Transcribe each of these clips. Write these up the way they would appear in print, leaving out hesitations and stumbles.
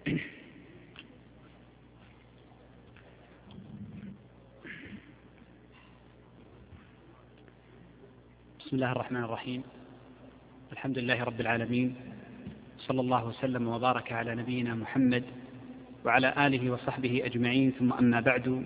بسم الله الرحمن الرحيم. الحمد لله رب العالمين، صلى الله وسلم وبارك على نبينا محمد وعلى آله وصحبه أجمعين، ثم أما بعد،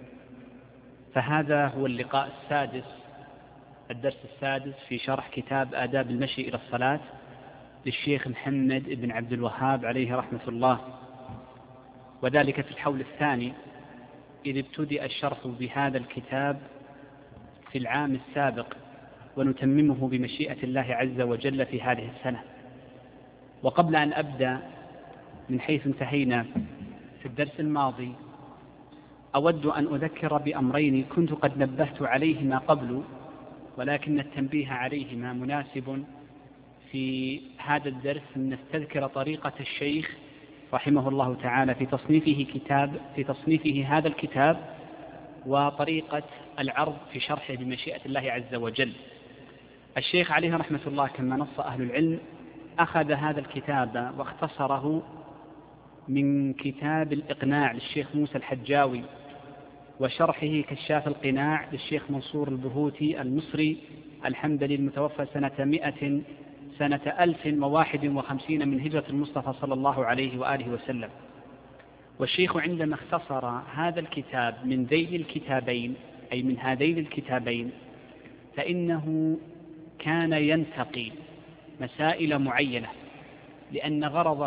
فهذا هو اللقاء السادس، الدرس السادس في شرح كتاب آداب المشي إلى الصلاة للشيخ محمد بن عبد الوهاب عليه رحمة الله، وذلك في الحول الثاني، إذ ابتدأ الشرح بهذا الكتاب في العام السابق، ونتممه بمشيئة الله عز وجل في هذه السنة. وقبل أن أبدأ من حيث انتهينا في الدرس الماضي، أود أن أذكر بأمرين كنت قد نبهت عليهما قبل، ولكن التنبيه عليهما مناسب في هذا الدرس، أن نستذكر طريقة الشيخ رحمه الله تعالى في تصنيفه هذا الكتاب، وطريقة العرض في شرحه بمشيئة الله عز وجل. الشيخ عليه رحمة الله كما نص أهل العلم أخذ هذا الكتاب واختصره من كتاب الإقناع للشيخ موسى الحجاوي، وشرحه كشاف القناع للشيخ منصور البهوتي المصري الحنبلي المتوفى سنة 1051 من هجرة المصطفى صلى الله عليه وآله وسلم. والشيخ عندما اختصر هذا الكتاب من ذيل الكتابين، أي من هذين الكتابين، فإنه كان ينتقي مسائل معينة، لأن غرض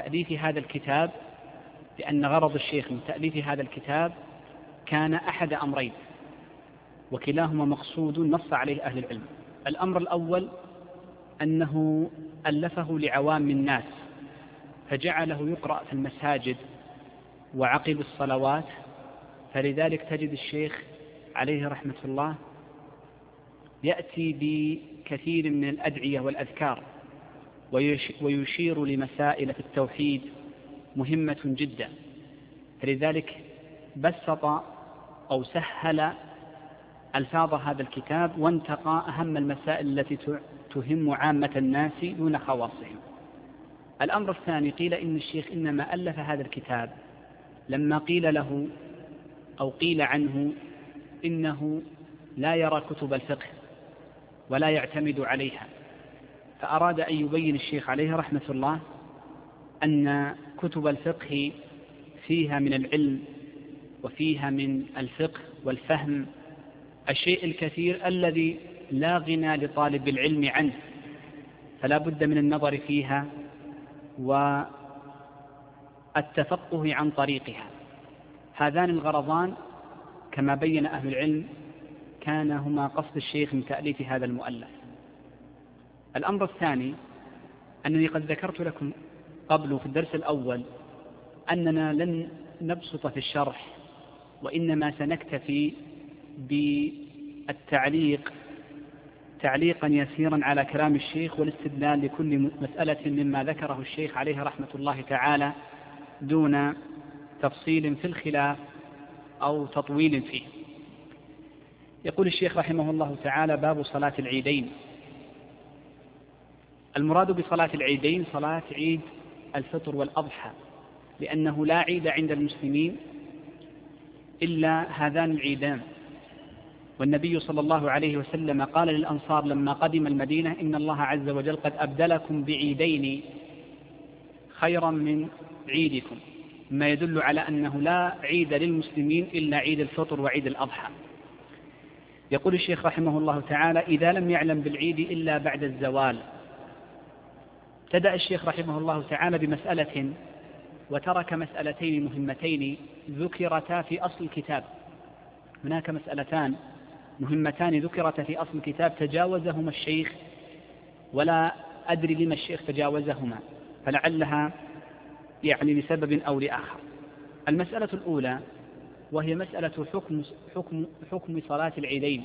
الشيخ من تأليف هذا الكتاب كان أحد أمرين، وكلاهما مقصود نص عليه أهل العلم. الأمر الأول أنه ألفه لعوام الناس، فجعله يقرأ في المساجد وعقب الصلوات، فلذلك تجد الشيخ عليه رحمة الله يأتي بكثير من الأدعية والأذكار، ويشير لمسائل في التوحيد مهمة جدا، فلذلك بسط أو سهل ألفاظ هذا الكتاب، وانتقى أهم المسائل التي تهم عامة الناس دون خواصهم. الأمر الثاني، قيل إن الشيخ إنما ألف هذا الكتاب لما قيل له أو قيل عنه إنه لا يرى كتب الفقه ولا يعتمد عليها، فأراد أن يبين الشيخ عليه رحمة الله أن كتب الفقه فيها من العلم وفيها من الفقه والفهم الشيء الكثير الذي لا غنى لطالب العلم عنه، فلا بد من النظر فيها والتفقه عن طريقها. هذان الغرضان كما بين أهل العلم كان هما قصد الشيخ من تأليف هذا المؤلف. الأمر الثاني أنني قد ذكرت لكم قبل في الدرس الأول أننا لن نبسط في الشرح، وإنما سنكتفي بالتعليق تعليقا يسيرا على كلام الشيخ، والاستدلال لكل مسألة مما ذكره الشيخ عليه رحمة الله تعالى دون تفصيل في الخلاف أو تطويل فيه. يقول الشيخ رحمه الله تعالى: باب صلاة العيدين. المراد بصلاة العيدين صلاة عيد الفطر والأضحى، لأنه لا عيد عند المسلمين إلا هذان العيدان. والنبي صلى الله عليه وسلم قال للأنصار لما قدم المدينة: إن الله عز وجل قد أبدلكم بعيدين خيرا من عيدكم، ما يدل على أنه لا عيد للمسلمين إلا عيد الفطر وعيد الأضحى. يقول الشيخ رحمه الله تعالى: إذا لم يعلم بالعيد إلا بعد الزوال. ابتدأ الشيخ رحمه الله تعالى بمسألة وترك مسألتين مهمتين ذكرتا في أصل الكتاب. هناك مسألتان مهمتان ذكرتا في أصل الكتاب تجاوزهما الشيخ، ولا أدري لما الشيخ تجاوزهما، فلعلها يعني لسبب أو لآخر. المسألة الأولى وهي مسألة حكم صلاة العيدين.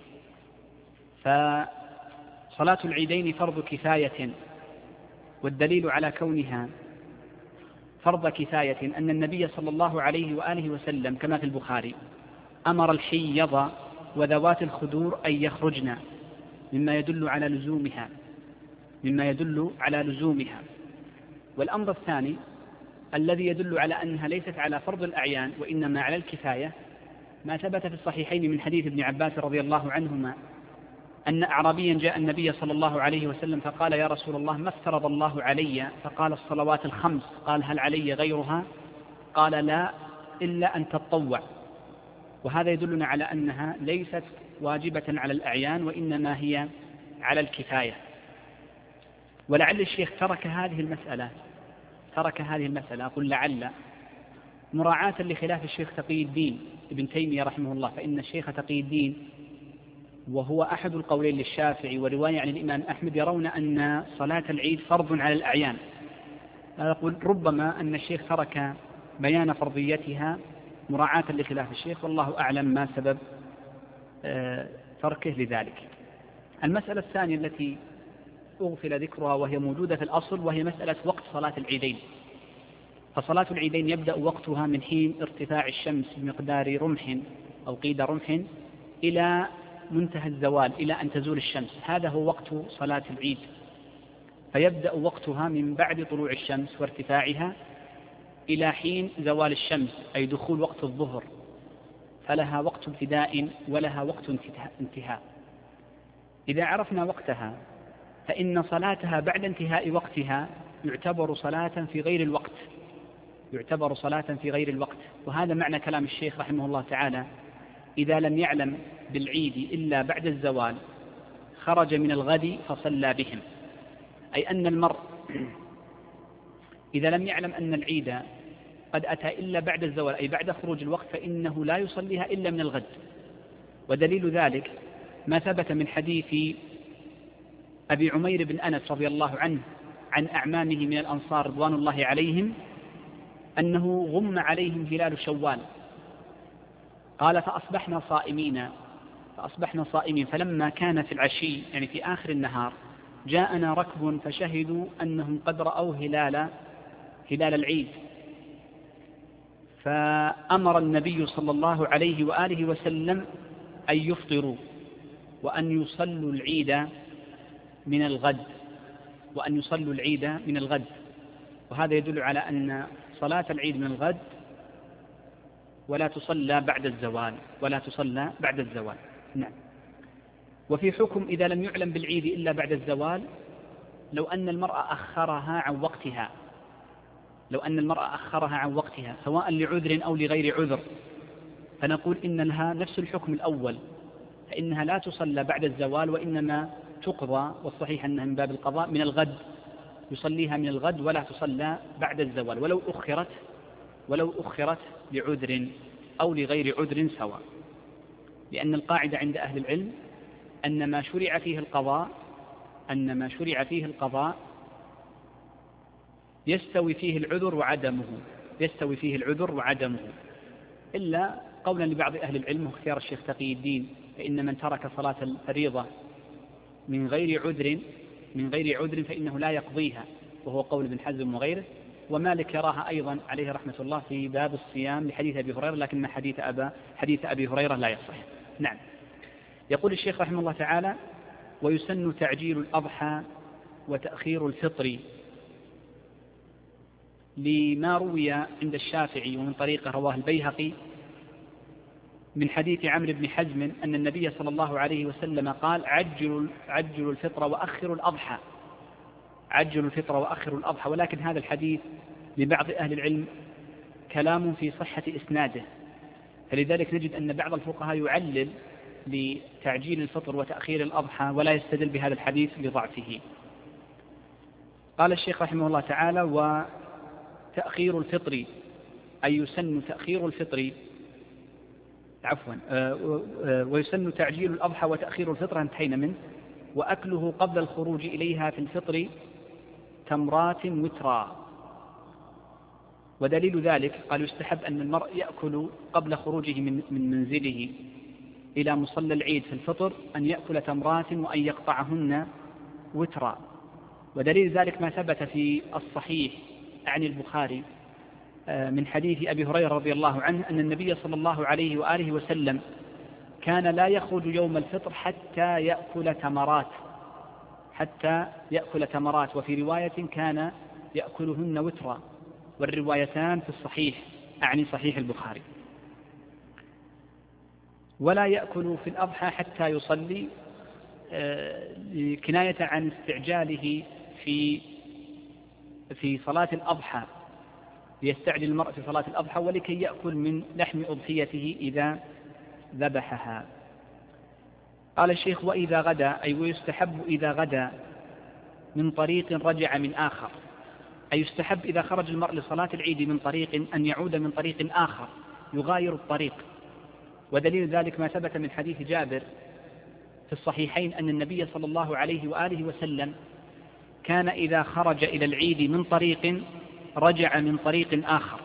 فصلاة العيدين فرض كفاية، والدليل على كونها فرض كفاية أن النبي صلى الله عليه وآله وسلم كما في البخاري أمر الحيض وذوات الخدور أن يخرجن، مما يدل على لزومها. والأمر الثاني الذي يدل على أنها ليست على فرض الأعيان وإنما على الكفاية ما ثبت في الصحيحين من حديث ابن عباس رضي الله عنهما أن أعرابيا جاء النبي صلى الله عليه وسلم فقال: يا رسول الله، ما افترض الله علي؟ فقال: الصلوات الخمس. قال: هل علي غيرها؟ قال: لا، إلا أن تطوع. وهذا يدلنا على أنها ليست واجبة على الأعيان وإنما هي على الكفاية. ولعل الشيخ ترك هذه المسألة أقول لعل مراعاة لخلاف الشيخ تقي الدين ابن تيمية رحمه الله، فإن الشيخ تقي الدين وهو أحد القولين للشافعي ورواية عن الإمام أحمد يرون أن صلاة العيد فرض على الأعيان. أقول ربما أن الشيخ ترك بيان فرضيتها مراعاة لخلاف الشيخ، والله أعلم ما سبب تركه لذلك. المسألة الثانية التي أغفل ذكرها وهي موجودة في الأصل وهي مسألة وقت صلاة العيدين. فصلاة العيدين يبدأ وقتها من حين ارتفاع الشمس بمقدار رمح أو قيد رمح إلى منتهى الزوال، إلى أن تزول الشمس. هذا هو وقت صلاة العيد. فيبدأ وقتها من بعد طلوع الشمس وارتفاعها إلى حين زوال الشمس، أي دخول وقت الظهر، فلها وقت ابتداء ولها وقت انتهاء. إذا عرفنا وقتها فإن صلاتها بعد انتهاء وقتها يعتبر صلاة في غير الوقت. وهذا معنى كلام الشيخ رحمه الله تعالى: إذا لم يعلم بالعيد إلا بعد الزوال خرج من الغد فصلى بهم. أي أن المرء إذا لم يعلم أن العيد قد أتى إلا بعد الزوال، أي بعد خروج الوقت، فإنه لا يصليها إلا من الغد. ودليل ذلك ما ثبت من حديث أبي عمير بن أنس رضي الله عنه عن أعمامه من الأنصار رضوان الله عليهم أنه غم عليهم هلال شوال، قال: فأصبحنا صائمين فلما كان في العشي، يعني في آخر النهار، جاءنا ركب فشهدوا أنهم قد رأوا هلال العيد، فأمر النبي صلى الله عليه وآله وسلم أن يفطروا وأن يصلوا العيد من الغد. وهذا يدل على أن صلاة العيد من الغد ولا تصلى بعد الزوال. نعم. وفي حكم إذا لم يعلم بالعيد إلا بعد الزوال، لو أن المرأة أخرها عن وقتها سواء لعذر أو لغير عذر، فنقول إن لها نفس الحكم الأول، فإنها لا تصلى بعد الزوال وإنما تقضى، والصحيح أنها من باب القضاء من الغد، يصليها من الغد ولا تصلى بعد الزوال، ولو أخرت لعذر أو لغير عذر سواء. لأن القاعدة عند أهل العلم أن ما شرع فيه القضاء يستوي فيه العذر وعدمه، إلا قولا لبعض أهل العلم واختيار الشيخ تقي الدين، فإن من ترك صلاة الفريضة من غير عذر فإنه لا يقضيها، وهو قول ابن حزم وغيره. ومالك يراها أيضا عليه رحمة الله في باب الصيام لحديث أبي هريرة، لكن حديث أبي هريرة لا يصح. نعم. يقول الشيخ رحمه الله تعالى: ويسن تعجيل الأضحى وتأخير الفطر، لما روي عند الشافعي ومن طريقه رواه البيهقي من حديث عمرو بن حزم أن النبي صلى الله عليه وسلم قال: عجلوا الفطر وأخروا الأضحى. ولكن هذا الحديث لبعض أهل العلم كلام في صحة إسناده، فلذلك نجد أن بعض الفقهاء يعلل لتعجيل الفطر وتأخير الأضحى ولا يستدل بهذا الحديث لضعفه. قال الشيخ رحمه الله تعالى: وتأخير الفطر أي يسن تأخير الفطر ويسن تعجيل الأضحى وتأخير الفطر، انتهينا منه. وأكله قبل الخروج إليها في الفطر تمرات وترا. ودليل ذلك قال: يستحب أن المرء يأكل قبل خروجه من منزله إلى مصلى العيد في الفطر أن يأكل تمرات وأن يقطعهن وترا. ودليل ذلك ما ثبت في الصحيح عن البخاري من حديث أبي هريرة رضي الله عنه أن النبي صلى الله عليه وآله وسلم كان لا يخرج يوم الفطر حتى يأكل تمرات، وفي رواية كان يأكلهن وترا. والروايتان في الصحيح، أعني صحيح البخاري. ولا يأكل في الأضحى حتى يصلي، كناية عن استعجاله في صلاة الأضحى، ليستعجل المرء في صلاة الأضحى ولكي يأكل من لحم أضحيته إذا ذبحها. قال الشيخ: وإذا غدا، أي ويستحب إذا غدا من طريق رجع من آخر، أي يستحب إذا خرج المرء لصلاة العيد من طريق أن يعود من طريق آخر يغاير الطريق. ودليل ذلك ما ثبت من حديث جابر في الصحيحين أن النبي صلى الله عليه وآله وسلم كان إذا خرج إلى العيد من طريق رجع من طريق آخر.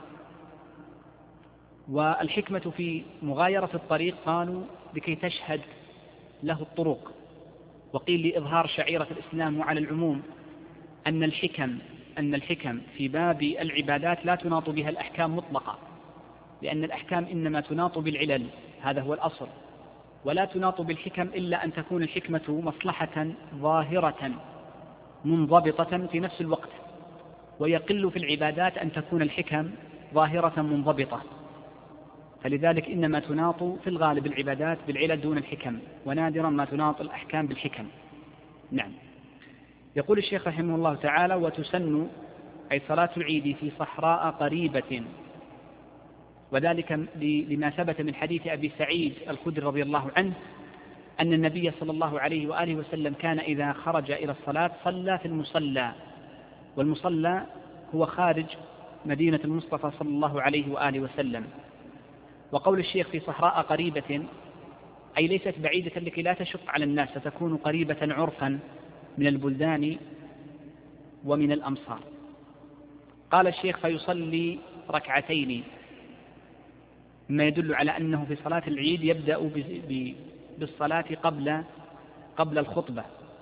والحكمة في مغايرة الطريق قالوا لكي تشهد له الطرق، وقيل لإظهار شعيرة الإسلام. وعلى العموم أن الحكم في باب العبادات لا تناط بها الأحكام مطلقة، لأن الأحكام إنما تناط بالعلل، هذا هو الأصل، ولا تناط بالحكم إلا أن تكون الحكمة مصلحة ظاهرة منضبطة في نفس الوقت، ويقل في العبادات أن تكون الحكم ظاهرة منضبطة. فلذلك إنما تناط في الغالب العبادات بالعلل دون الحكم، ونادرا ما تناط الأحكام بالحكم. نعم. يقول الشيخ رحمه الله تعالى: وتسن، أي صلاة العيد، في صحراء قريبة، وذلك لما ثبت من حديث أبي سعيد الخدري رضي الله عنه أن النبي صلى الله عليه وآله وسلم كان إذا خرج إلى الصلاة صلى في المصلى، والمصلى هو خارج مدينة المصطفى صلى الله عليه وآله وسلم. وقول الشيخ في صحراء قريبة أي ليست بعيدة لكي لا تشق على الناس، ستكون قريبة عرفا من البلدان ومن الأمصار. قال الشيخ: فيصلي ركعتين، مما يدل على أنه في صلاة العيد يبدأ بالصلاة قبل الخطبة.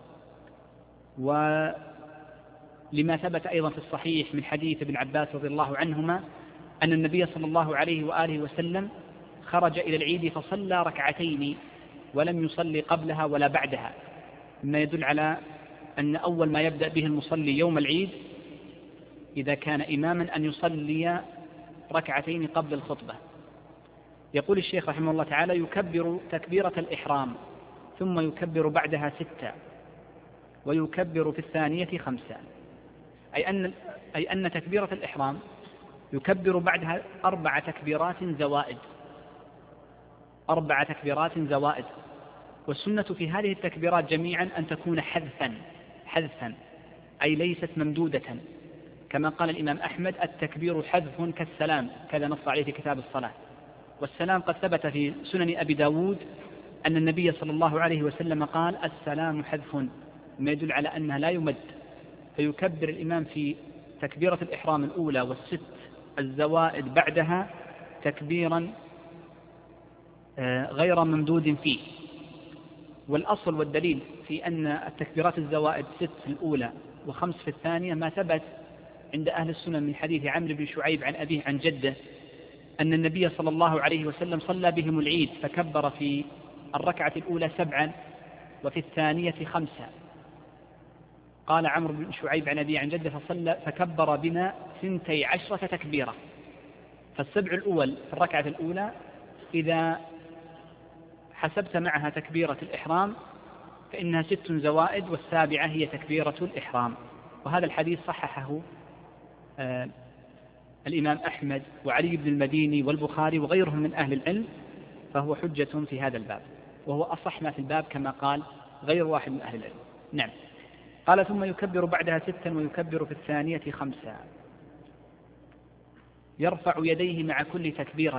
ولما ثبت أيضا في الصحيح من حديث ابن عباس رضي الله عنهما أن النبي صلى الله عليه وآله وسلم خرج إلى العيد فصلى ركعتين ولم يصلي قبلها ولا بعدها، مما يدل على أن أول ما يبدأ به المصلي يوم العيد إذا كان إماما أن يصلي ركعتين قبل الخطبة. يقول الشيخ رحمه الله تعالى: يكبر تكبيرة الإحرام ثم يكبر بعدها 6 ويكبر في الثانية 5، أي أن تكبيرة الإحرام يكبر بعدها 4 تكبيرات زوائد. والسنة في هذه التكبيرات جميعا أن تكون حذفا، أي ليست ممدودة، كما قال الإمام أحمد: التكبير حذف كالسلام، كذا نص عليه في كتاب الصلاة. والسلام قد ثبت في سنن أبي داود أن النبي صلى الله عليه وسلم قال: السلام حذف، ما يدل على أنها لا يمد. فيكبر الإمام في تكبيرة الإحرام الأولى وال6 الزوائد بعدها تكبيرا غير ممدود فيه. والأصل والدليل في أن التكبيرات الزوائد 6 في الأولى و5 في الثانية ما ثبت عند أهل السنن من حديث عمرو بن شعيب عن أبيه عن جده أن النبي صلى الله عليه وسلم صلى بهم العيد فكبر في الركعة الأولى 7 وفي الثانية 5. قال عمرو بن شعيب عن أبيه عن جده فكبر بنا 12 تكبيرة. فالسبع الأول في الركعة الأولى إذا حسبت معها تكبيرة الإحرام فإنها 6 زوائد، والسابعة هي تكبيرة الإحرام. وهذا الحديث صححه الإمام أحمد وعلي بن المديني والبخاري وغيرهم من أهل العلم، فهو حجة في هذا الباب، وهو أصح ما في الباب كما قال غير واحد من أهل العلم. نعم. قال: ثم يكبر بعدها 6 ويكبر في الثانية 5، يرفع يديه مع كل تكبيرة.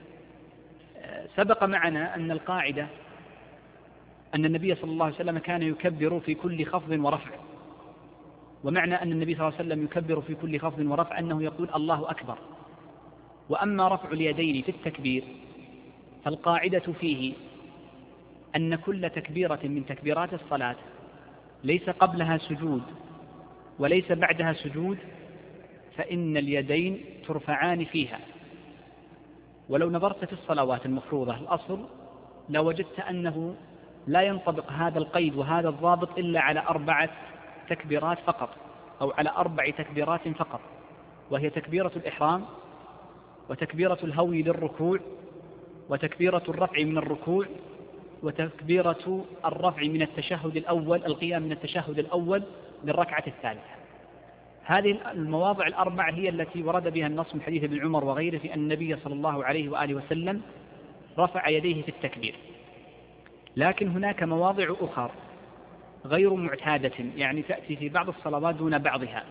سبق معنا أن القاعدة أن النبي صلى الله عليه وسلم كان يكبر في كل خفض ورفع، ومعنى أن النبي صلى الله عليه وسلم يكبر في كل خفض ورفع أنه يقول الله أكبر. وأما رفع اليدين في التكبير فالقاعدة فيه أن كل تكبيرة من تكبيرات الصلاة ليس قبلها سجود وليس بعدها سجود فإن اليدين ترفعان فيها. ولو نظرت في الصلوات المفروضة الأصل لوجدت أنه لا ينطبق هذا القيد وهذا الضابط إلا على 4 تكبيرات فقط، أو على 4 تكبيرات فقط. وهي تكبيرة الإحرام وتكبيرة الهوي للركوع وتكبيرة الرفع من الركوع وتكبيرة الرفع من التشهد الأول، القيام من التشهد الأول للركعة الثالثة. هذه المواضع الأربع هي التي ورد بها النص من حديث ابن عمر وغيره في أن النبي صلى الله عليه وآله وسلم رفع يديه في التكبير. لكن هناك مواضع أخرى غير معتادة، يعني تأتي في بعض الصلوات دون بعضها،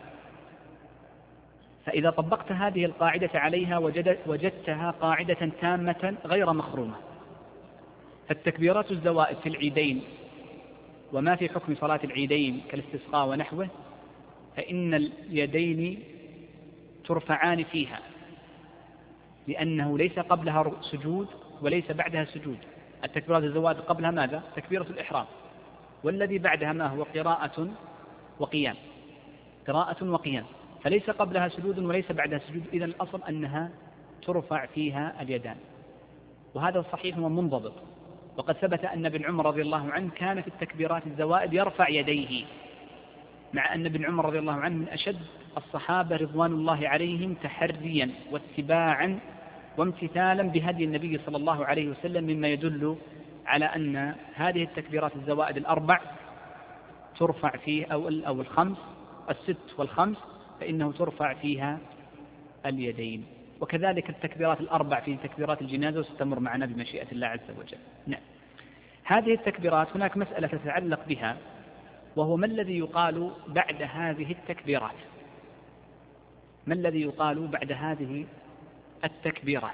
فإذا طبقت هذه القاعدة عليها وجدتها قاعدة تامة غير مخرومة. فالتكبيرات الزوائد في العيدين وما في حكم صلاة العيدين كالاستسقاء ونحوه، فإن اليدين ترفعان فيها، لأنه ليس قبلها سجود وليس بعدها سجود. التكبيرات الزوائد قبلها ماذا؟ تكبيرة الإحرام، والذي بعدها ما هو؟ قراءة وقيام، قراءة وقيام، فليس قبلها سجود وليس بعدها سجود. إذن الأصل أنها ترفع فيها اليدان، وهذا صحيح ومنضبط. وقد ثبت أن ابن عمر رضي الله عنه كان في التكبيرات الزوائد يرفع يديه، مع أن ابن عمر رضي الله عنه من أشد الصحابة رضوان الله عليهم تحريا واتباعا وامتثالا بهدي النبي صلى الله عليه وسلم، مما يدل على أن هذه التكبيرات الزوائد الأربع ترفع فيه أو الخمس، الست والخمس، فإنه ترفع فيها اليدين. وكذلك التكبيرات الأربع في تكبيرات الجنازة، وستمر معنا بمشيئة الله عز وجل. نعم. هذه التكبيرات هناك مسألة تتعلق بها، وهو ما الذي يقال بعد هذه التكبيرات؟ ما الذي يقال بعد هذه التكبيرات؟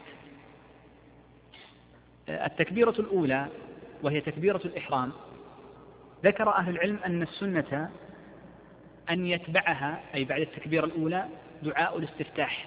التكبيرة الأولى وهي تكبيرة الإحرام، ذكر أهل العلم أن السنة أن يتبعها، أي بعد التكبيرة الأولى، دعاء الاستفتاح،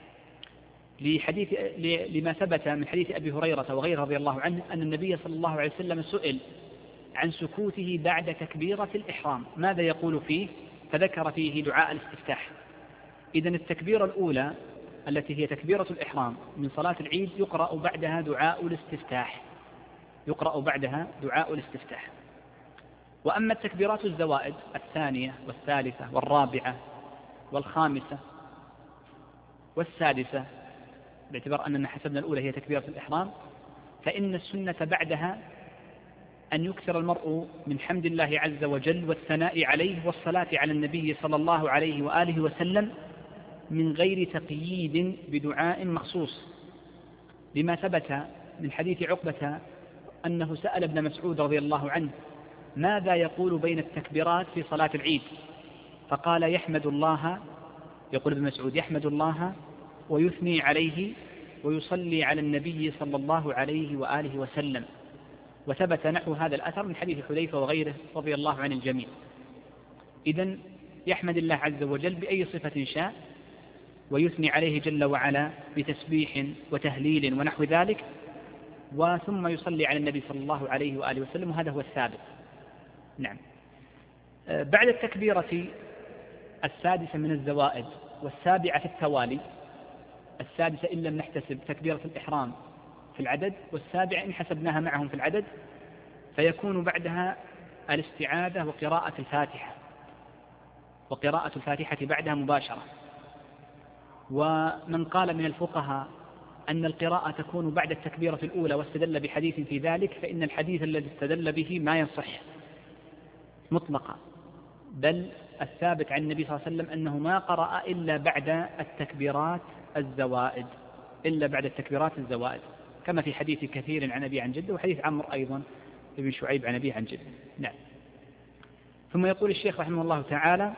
لما ثبت من حديث أبي هريرة وغيره رضي الله عنه أن النبي صلى الله عليه وسلم سئل عن سكوته بعد تكبيرة الإحرام ماذا يقول فيه، فذكر فيه دعاء الاستفتاح. إذن التكبيرة الأولى التي هي تكبيرة الإحرام من صلاة العيد يقرأ بعدها دعاء الاستفتاح، يقرأ بعدها دعاء الاستفتاح. وأما التكبيرات الزوائد الثانية والثالثة والرابعة والخامسة والسادسة، باعتبار أننا حسبنا الأولى هي تكبيرة الإحرام، فإن السنة بعدها أن يكثر المرء من حمد الله عز وجل والثناء عليه والصلاة على النبي صلى الله عليه وآله وسلم من غير تقييد بدعاء مخصوص، لما ثبت من حديث عقبة أنه سأل ابن مسعود رضي الله عنه ماذا يقول بين التكبيرات في صلاة العيد، فقال يحمد الله، يقول ابن مسعود يحمد الله ويثني عليه ويصلي على النبي صلى الله عليه وآله وسلم. وثبت نحو هذا الأثر من حديث حذيفة وغيره رضي الله عن الجميع. إذن يحمد الله عز وجل بأي صفة شاء، ويثني عليه جل وعلا بتسبيح وتهليل ونحو ذلك، وثم يصلي على النبي صلى الله عليه وآله وسلم، وهذا هو الثابت. نعم. بعد التكبيرة السادسة من الزوائد والسابعة في التوالي، السادسة إن لم نحتسب تكبيرة الإحرام في العدد، والسابعة إن حسبناها معهم في العدد، فيكون بعدها الاستعاذة وقراءة الفاتحة، وقراءة الفاتحة بعدها مباشرة. ومن قال من الفقهاء أن القراءة تكون بعد التكبيرة الأولى واستدل بحديث في ذلك، فإن الحديث الذي استدل به ما يصح مطلقا، بل الثابت عن النبي صلى الله عليه وسلم أنه ما قرأ إلا بعد التكبيرات الزوائد، إلا بعد التكبيرات الزوائد، كما في حديث كثير عن أبي عن جده، وحديث عمرو أيضا ابن شعيب عن أبي عن جده. نعم. ثم يقول الشيخ رحمه الله تعالى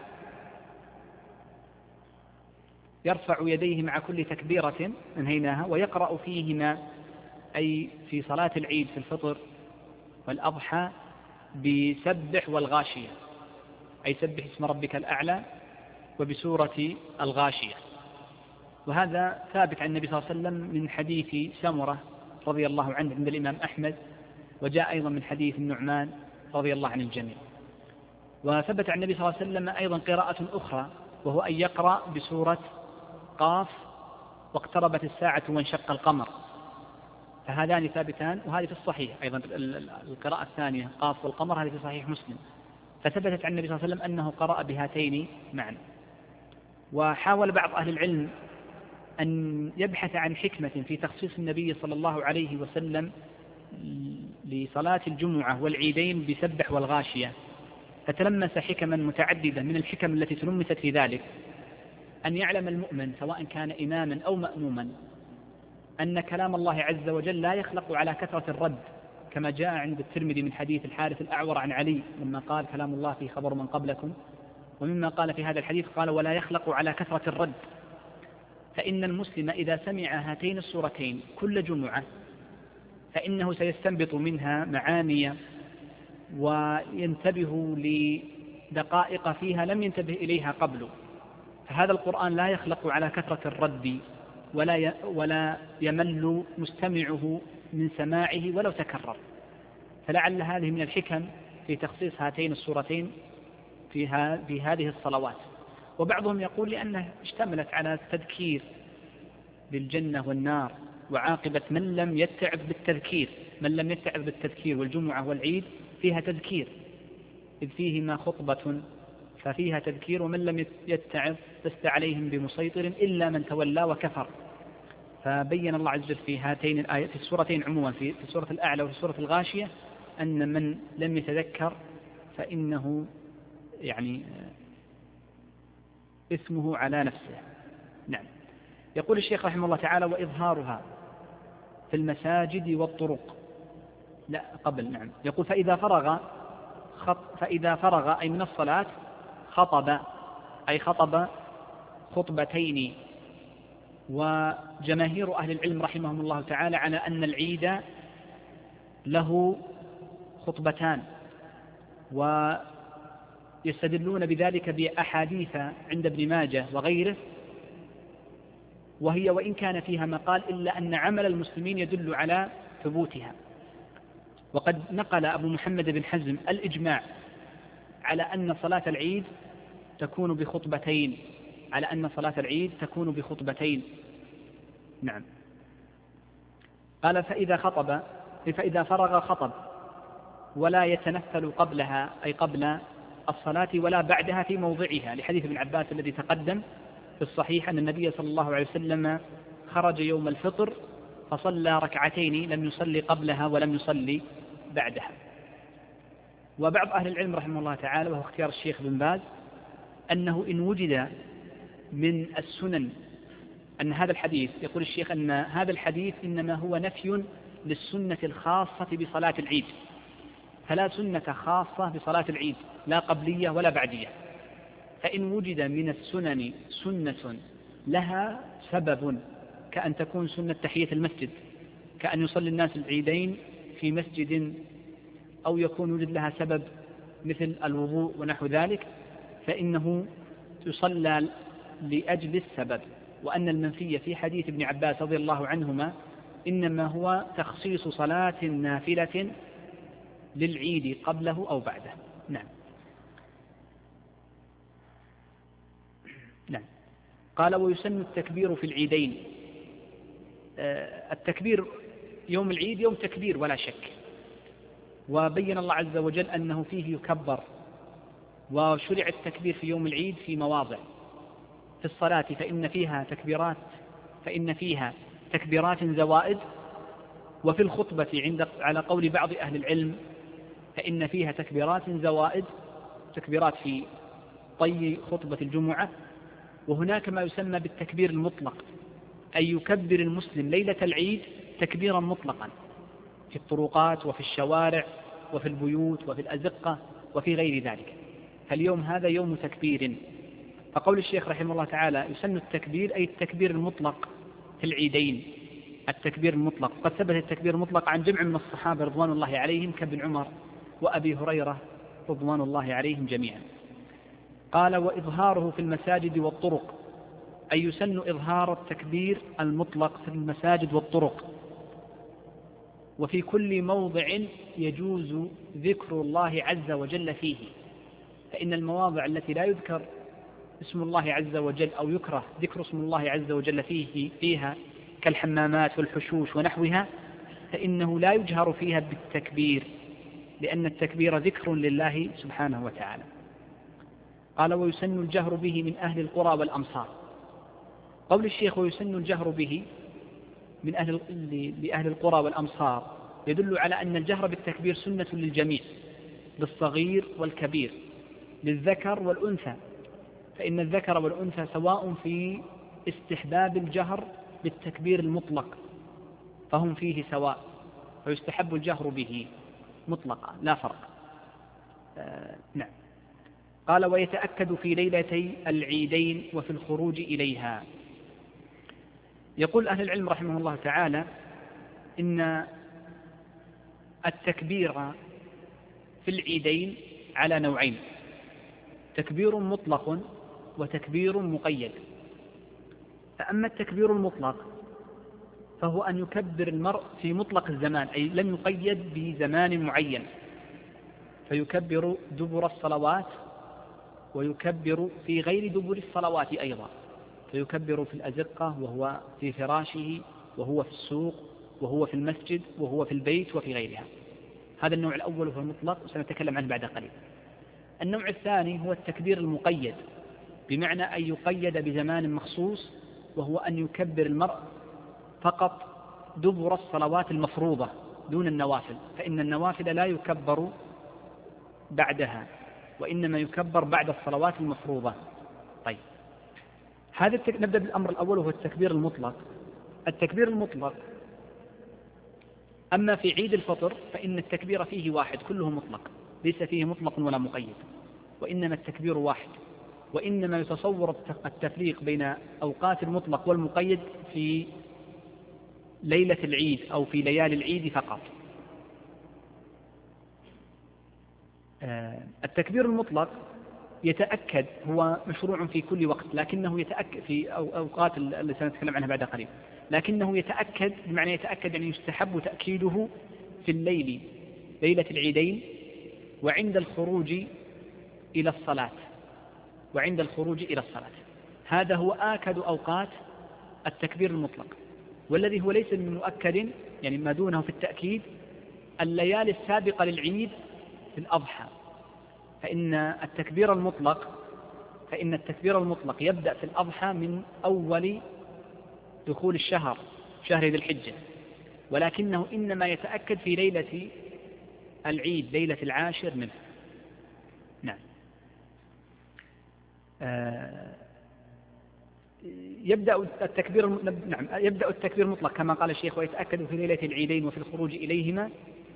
يرفع يديه مع كل تكبيرة انهيناها، ويقرأ فيهما، أي في صلاة العيد في الفطر والأضحى، بسبح والغاشية، أي سبح اسم ربك الأعلى، وبسورة الغاشية. وهذا ثابت عن النبي صلى الله عليه وسلم من حديث سمرة رضي الله عنه عند الإمام أحمد، وجاء أيضا من حديث النعمان رضي الله عن الجميع. وثبت عن النبي صلى الله عليه وسلم أيضا قراءة أخرى، وهو أن يقرأ بسورة قاف واقتربت الساعة وانشق القمر، فهذان ثابتان، وهذه في الصحيح أيضا القراءة الثانية قاف والقمر، هذه في صحيح مسلم، فثبتت عن النبي صلى الله عليه وسلم أنه قرأ بهاتين معا. وحاول بعض أهل العلم أن يبحث عن حكمة في تخصيص النبي صلى الله عليه وسلم لصلاة الجمعة والعيدين بسبح والغاشية، فتلمس حكما متعددة. من الحكم التي تلمست في ذلك أن يعلم المؤمن سواء كان إماما أو مأموما أن كلام الله عز وجل لا يخلق على كثرة الرد، كما جاء عند الترمذي من حديث الحارث الأعور عن علي لما قال كلام الله في خبر من قبلكم. ومما قال في هذا الحديث قال ولا يخلق على كثرة الرد. فإن المسلم إذا سمع هاتين السورتين كل جمعة فإنه سيستنبط منها معاني وينتبه لدقائق فيها لم ينتبه إليها قبل. فهذا القرآن لا يخلق على كثرة الرد ولا يمل مستمعه من سماعه ولو تكرر. فلعل هذه من الحكم في تخصيص هاتين السورتين في هذه الصلوات. وبعضهم يقول لأنها اشتملت على التذكير بالجنة والنار وعاقبة من لم يتعب بالتذكير، والجمعة والعيد فيها تذكير إذ فيهما خطبة ففيها تذكير، ومن لم يتعب لست عليهم بمسيطر إلا من تولى وكفر. فبين الله عز وجل في هاتين الآيات في السورتين عموما في السورة الأعلى وفي السورة الغاشية أن من لم يتذكر فإنه يعني اسمه على نفسه. نعم. يقول الشيخ رحمه الله تعالى وإظهارها في المساجد والطرق. لا قبل. نعم. يقول فإذا فرغ أي من الصلاة خطب أي خطب خطبتين. وجماهير أهل العلم رحمهم الله تعالى على أن العيد له خطبتان، ويستدلون بذلك بأحاديث عند ابن ماجه وغيره، وهي وإن كان فيها مقال إلا أن عمل المسلمين يدل على ثبوتها. وقد نقل أبو محمد بن حزم الإجماع على أن صلاة العيد تكون بخطبتين، نعم. قال فإذا فرغ خطب ولا يتنفل قبلها أي قبل الصلاة ولا بعدها في موضعها، لحديث ابن عباس الذي تقدم في الصحيح أن النبي صلى الله عليه وسلم خرج يوم الفطر فصلى ركعتين لم يصلي قبلها ولم يصلي بعدها. وبعض أهل العلم رحمه الله تعالى وهو اختيار الشيخ بن باز أنه إن وجد من السنن أن هذا الحديث، يقول الشيخ أن هذا الحديث إنما هو نفي للسنة الخاصة بصلاة العيد، فلا سنة خاصة بصلاة العيد لا قبلية ولا بعدية. فإن وجد من السنن سنة لها سبب كأن تكون سنة تحية المسجد، كأن يصلي الناس العيدين في مسجد، أو يكون وجد لها سبب مثل الوضوء ونحو ذلك، فإنه يصلى لأجل السبب. وأن المنفي في حديث ابن عباس رضي الله عنهما إنما هو تخصيص صلاة نافلة للعيد قبله أو بعده. نعم. قال ويسن التكبير في العيدين. التكبير يوم العيد يوم تكبير ولا شك، وبين الله عز وجل أنه فيه يكبر، وشرع التكبير في يوم العيد في مواضع. في الصلاة فإن فيها تكبيرات زوائد، وفي الخطبة على قول بعض أهل العلم فإن فيها تكبيرات زوائد، تكبيرات في طي خطبة الجمعة. وهناك ما يسمى بالتكبير المطلق، أي يكبر المسلم ليلة العيد تكبيرا مطلقا في الطرقات وفي الشوارع وفي البيوت وفي الأزقة وفي غير ذلك. فاليوم هذا يوم تكبير. فقول الشيخ رحمه الله تعالى يسن التكبير أي التكبير المطلق في العيدين، التكبير المطلق. قد ثبت التكبير المطلق عن جمع من الصحابة رضوان الله عليهم كابن عمر وأبي هريرة رضوان الله عليهم جميعا. قال وإظهاره في المساجد والطرق، أي يسن إظهار التكبير المطلق في المساجد والطرق، وفي كل موضع يجوز ذكر الله عز وجل فيه. فإن المواضع التي لا يذكر اسم الله عز وجل أو يكره ذكر اسم الله عز وجل فيها كالحمامات والحشوش ونحوها، فإنه لا يجهر فيها بالتكبير، لأن التكبير ذكر لله سبحانه وتعالى. قال ويسن الجهر به من أهل القرى والأمصار. قول الشيخ ويسن الجهر به من لأهل القرى والأمصار يدل على أن الجهر بالتكبير سنة للجميع، للصغير والكبير، للذكر والأنثى، فإن الذكر والأنثى سواء في استحباب الجهر بالتكبير المطلق، فهم فيه سواء، فيستحب الجهر به مطلقا لا فرق. نعم. قال ويتأكد في ليلتي العيدين وفي الخروج إليها. يقول أهل العلم رحمه الله تعالى إن التكبير في العيدين على نوعين: تكبير مطلق وتكبير مقيد. فأما التكبير المطلق فهو أن يكبر المرء في مطلق الزمان، أي لم يقيد بزمان معين، فيكبر دبر الصلوات ويكبر في غير دبر الصلوات أيضا، فيكبر في الأزقة وهو في فراشه وهو في السوق وهو في المسجد وهو في البيت وفي غيرها. هذا النوع الأول هو المطلق وسنتكلم عنه بعد قليل. النوع الثاني هو التكبير المقيد، بمعنى أن يقيد بزمان مخصوص، وهو أن يكبر المرء فقط دبر الصلوات المفروضة دون النوافل، فإن النوافل لا يكبر بعدها وإنما يكبر بعد الصلوات المفروضة. طيب، نبدأ بالأمر الأول وهو التكبير المطلق. التكبير المطلق أما في عيد الفطر فإن التكبير فيه واحد كله مطلق، ليس فيه مطلق ولا مقيد، وإنما التكبير واحد، وإنما يتصور التفريق بين أوقات المطلق والمقيد في ليلة العيد أو في ليالي العيد فقط. التكبير المطلق يتأكد، هو مشروع في كل وقت، لكنه يتأكد في أوقات اللي سنتكلم عنها بعد قليل، لكنه يتأكد، بمعنى يتأكد يعني يستحب تأكيده في الليل ليلة العيدين وعند الخروج إلى الصلاة، وعند الخروج إلى الصلاة. هذا هو آكد أوقات التكبير المطلق. والذي هو ليس من مؤكد، يعني ما دونه في التأكيد، الليالي السابقة للعيد في الأضحى، فإن التكبير المطلق يبدأ في الأضحى من أول دخول الشهر، شهر ذي الحجة، ولكنه إنما يتأكد في ليلة العيد، ليلة العاشر منه. نعم. يبدأ التكبير المطلق كما قال الشيخ ويتأكد في ليلة العيدين وفي الخروج إليهما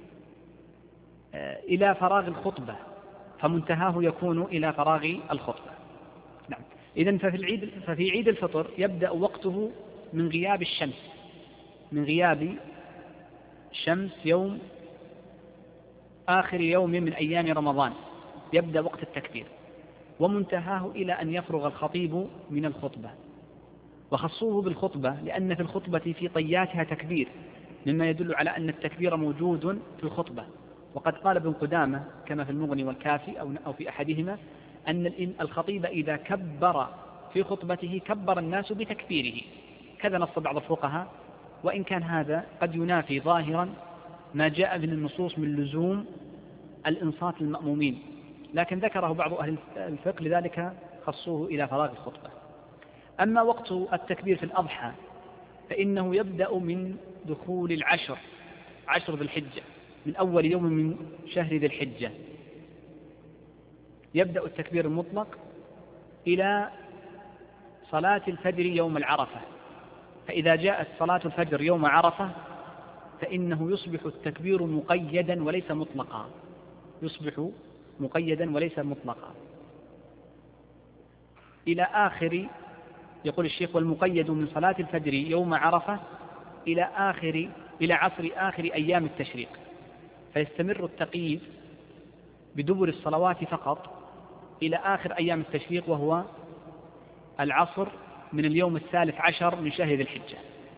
إلى فراغ الخطبة، فمنتهاه يكون إلى فراغ الخطبة. نعم. إذن ففي عيد الفطر يبدأ وقته من غياب الشمس، من غياب شمس يوم آخر يوم من أيام رمضان يبدأ وقت التكبير، ومنتهاه إلى أن يفرغ الخطيب من الخطبة. وخصوه بالخطبة لأن في الخطبة في طياتها تكبير، مما يدل على أن التكبير موجود في الخطبة. وقد قال ابن قدامة كما في المغني والكافي أو في أحدهما أن الخطيب إذا كبر في خطبته كبر الناس بتكبيره، كذا نص بعض الفقهاء، وإن كان هذا قد ينافي ظاهرا ما جاء من النصوص من لزوم الإنصات للمأمومين، لكن ذكره بعض أهل الفقه لذلك خصوه إلى فراغ الخطبة. أما وقت التكبير في الأضحى فإنه يبدأ من دخول عشر ذي الحجة، من أول يوم من شهر ذي الحجة يبدأ التكبير المطلق إلى صلاة الفجر يوم العرفة. فإذا جاءت صلاة الفجر يوم عرفة فإنه يصبح التكبير مقيدا وليس مطلقا، يصبح مقيدا وليس مطلقا إلى آخر، يقول الشيخ والمقيد من صلاة الفجر يوم عرفة إلى عصر آخر أيام التشريق، فيستمر التقييد بدبر الصلوات فقط إلى آخر أيام التشريق، وهو العصر من اليوم 13 من شهر ذي الحجة.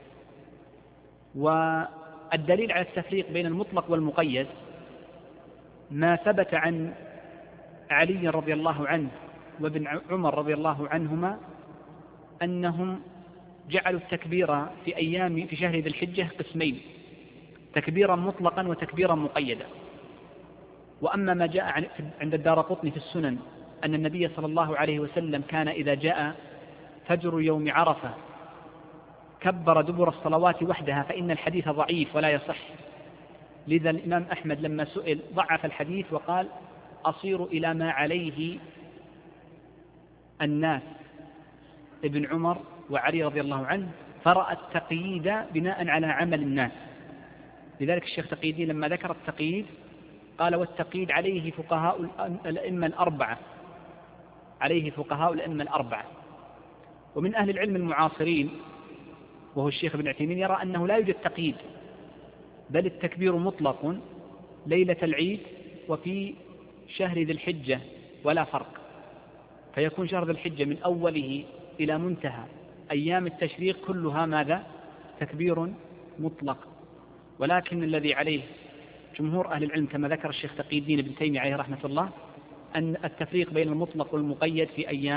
والدليل على التفريق بين المطلق والمقيد ما ثبت عن علي رضي الله عنه وابن عمر رضي الله عنهما أنهم جعلوا التكبير في شهر ذي الحجة قسمين: تكبيرا مطلقا وتكبيرا مقيدا. وأما ما جاء عند الدارقطني في السنن أن النبي صلى الله عليه وسلم كان إذا جاء فجر يوم عرفة كبر دبر الصلوات وحدها، فإن الحديث ضعيف ولا يصح. لذا الإمام أحمد لما سئل ضعف الحديث وقال أصير إلى ما عليه الناس ابن عمر وعلي رضي الله عنه، فرأى التقييد بناء على عمل الناس. لذلك الشيخ تقي الدين لما ذكر التقييد قال والتقييد عليه فقهاء الأئمة الأربعة، عليه فقهاء الأئمة الأربعة. ومن أهل العلم المعاصرين وهو الشيخ ابن عثيمين يرى أنه لا يوجد تقييد، بل التكبير مطلق ليلة العيد وفي شهر ذي الحجة ولا فرق، فيكون شهر ذي الحجة من أوله إلى منتهى أيام التشريق كلها ماذا؟ تكبير مطلق. ولكن الذي عليه جمهور أهل العلم كما ذكر الشيخ تقي الدين ابن تيمية عليه رحمة الله أن التفريق بين المطلق والمقيد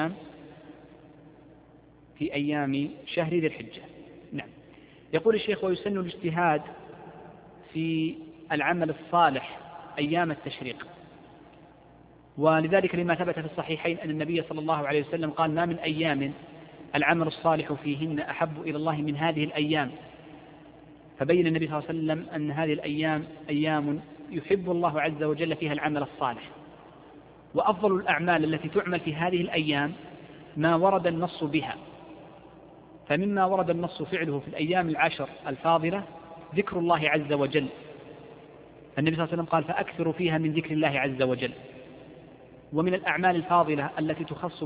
في أيام شهر ذي الحجة. نعم. يقول الشيخ ويسن الاجتهاد في العمل الصالح أيام التشريق، ولذلك لما ثبت في الصحيحين أن النبي صلى الله عليه وسلم قال ما من أيام العمل الصالح فيهن أحب إلى الله من هذه الأيام، فبين النبي صلى الله عليه وسلم أن هذه الأيام أيام يحب الله عز وجل فيها العمل الصالح. وأفضل الأعمال التي تعمل في هذه الأيام ما ورد النص بها، فمما ورد النص فعله في الأيام العشر الفاضلة ذكر الله عز وجل، النبي صلى الله عليه وسلم قال فأكثروا فيها من ذكر الله عز وجل. ومن الأعمال الفاضلة التي تخص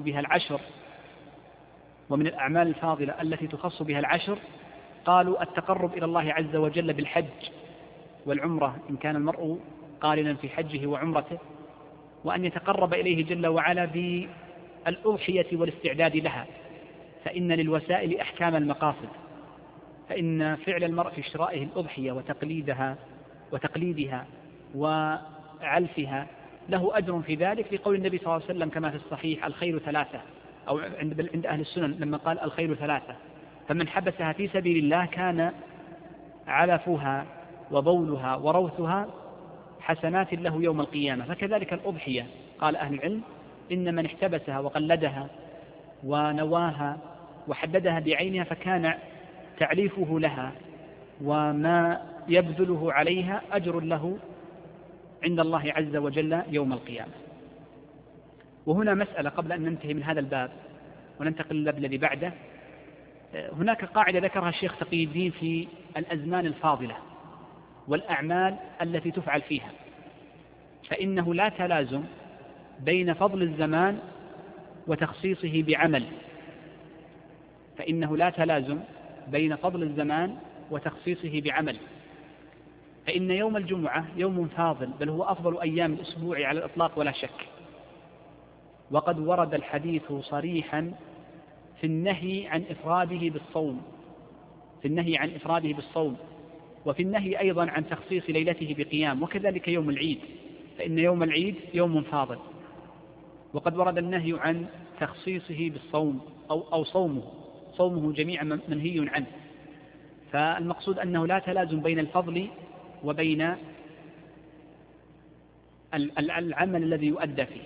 بها العشر قالوا التقرب إلى الله عز وجل بالحج والعمرة إن كان المرء قارنا في حجه وعمرته، وأن يتقرب إليه جل وعلا بالأضحية والاستعداد لها، فإن للوسائل أحكام المقاصد، فإن فعل المرء في شرائه الأضحية وتقليدها وعلفها له أجر في ذلك، لقول النبي صلى الله عليه وسلم كما في الصحيح الخير ثلاثة، أو عند أهل السنن لما قال الخير ثلاثة، فمن حبسها في سبيل الله كان علفها وبولها وروثها حسنات له يوم القيامة. فكذلك الأضحية قال أهل العلم إن من احتبسها وقلدها ونواها وحددها بعينها فكان تعليفه لها وما يبذله عليها أجر له عند الله عز وجل يوم القيامة. وهنا مسألة قبل أن ننتهي من هذا الباب وننتقل للباب الذي بعده، هناك قاعدة ذكرها الشيخ تقي الدين في الأزمان الفاضلة والأعمال التي تفعل فيها، فإنه لا تلازم بين فضل الزمان وتخصيصه بعمل، فإن يوم الجمعة يوم فاضل بل هو أفضل أيام الأسبوع على الإطلاق ولا شك، وقد ورد الحديث صريحا في النهي عن إفراده بالصوم، وفي النهي أيضا عن تخصيص ليلته بقيام، وكذلك يوم العيد، فإن يوم العيد يوم فاضل، وقد ورد النهي عن تخصيصه بالصوم أو صومه جميعا منهي عنه. فالمقصود أنه لا تلازم بين الفضل وبين العمل الذي يؤدى فيه،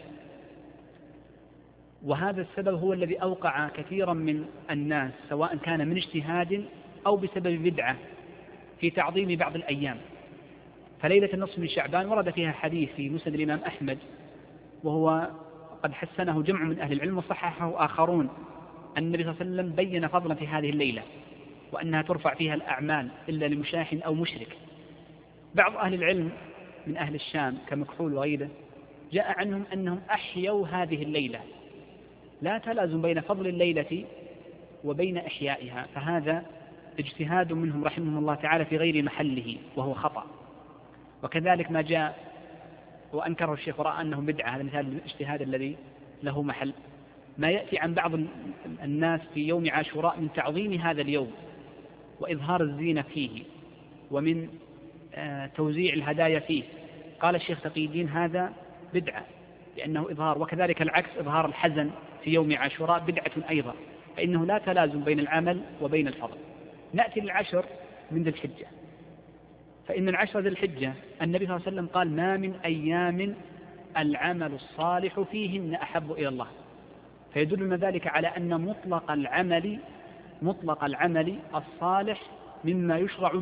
وهذا السبب هو الذي أوقع كثيرا من الناس سواء كان من اجتهاد أو بسبب بدعة في تعظيم بعض الأيام. فليلة النصف من شعبان ورد فيها حديث في مسند الإمام أحمد، وهو قد حسنه جمع من أهل العلم وصححه آخرون، أن النبي صلى الله عليه وسلم بين فضلا في هذه الليلة وأنها ترفع فيها الأعمال إلا لمشاح أو مشرك. بعض أهل العلم من أهل الشام كمكحول وغيره جاء عنهم أنهم أحيوا هذه الليلة، لا تلازم بين فضل الليلة وبين إحيائها، فهذا اجتهاد منهم رحمهم الله تعالى في غير محله وهو خطأ. وكذلك ما جاء وأنكره الشيخ ورأى أنه بدعة، هذا مثال الاجتهاد الذي له محل، ما يأتي عن بعض الناس في يوم عاشوراء من تعظيم هذا اليوم وإظهار الزينة فيه ومن توزيع الهدايا فيه، قال الشيخ تقي الدين هذا بدعة لأنه إظهار، وكذلك العكس إظهار الحزن في يوم عاشوراء بدعة أيضا، فإنه لا تلازم بين العمل وبين الفضل. نأتي للعشر من ذي الحجة، فإن العشر ذي الحجة النبي صلى الله عليه وسلم قال ما من أيام العمل الصالح فيهن أحب إلى الله. فيدلنا ذلك على أن مطلق العمل الصالح مما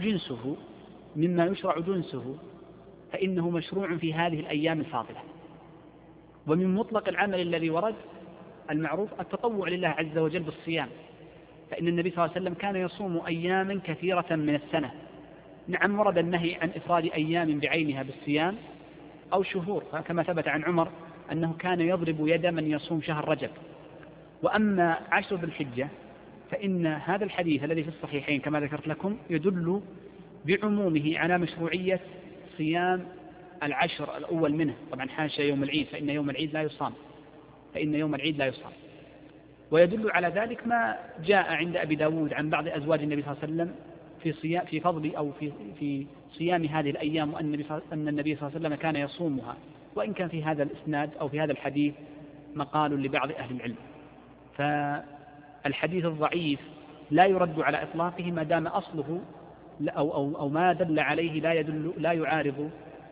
يشرع جنسه فإنه مشروع في هذه الأيام الفاضلة. ومن مطلق العمل الذي ورد المعروف التطوع لله عز وجل بالصيام، فإن النبي صلى الله عليه وسلم كان يصوم أياما كثيرة من السنة. نعم ورد النهي عن إفراد أيام بعينها بالصيام أو شهور، كما ثبت عن عمر أنه كان يضرب يد من يصوم شهر رجب. وأما 10 ذي الحجة فإن هذا الحديث الذي في الصحيحين كما ذكرت لكم يدل بعمومه على مشروعية صيام 10 الأول منه، طبعا حاشا يوم العيد فإن يوم العيد لا يصام. ويدل على ذلك ما جاء عند أبي داود عن بعض أزواج النبي صلى الله عليه وسلم في فضل أو في صيام هذه الأيام، وأن النبي صلى الله عليه وسلم كان يصومها، وإن كان في هذا الإسناد أو في هذا الحديث مقال لبعض أهل العلم. فالحديث الضعيف لا يرد على إطلاقه ما دام أصله أو ما دل عليه لا يعارض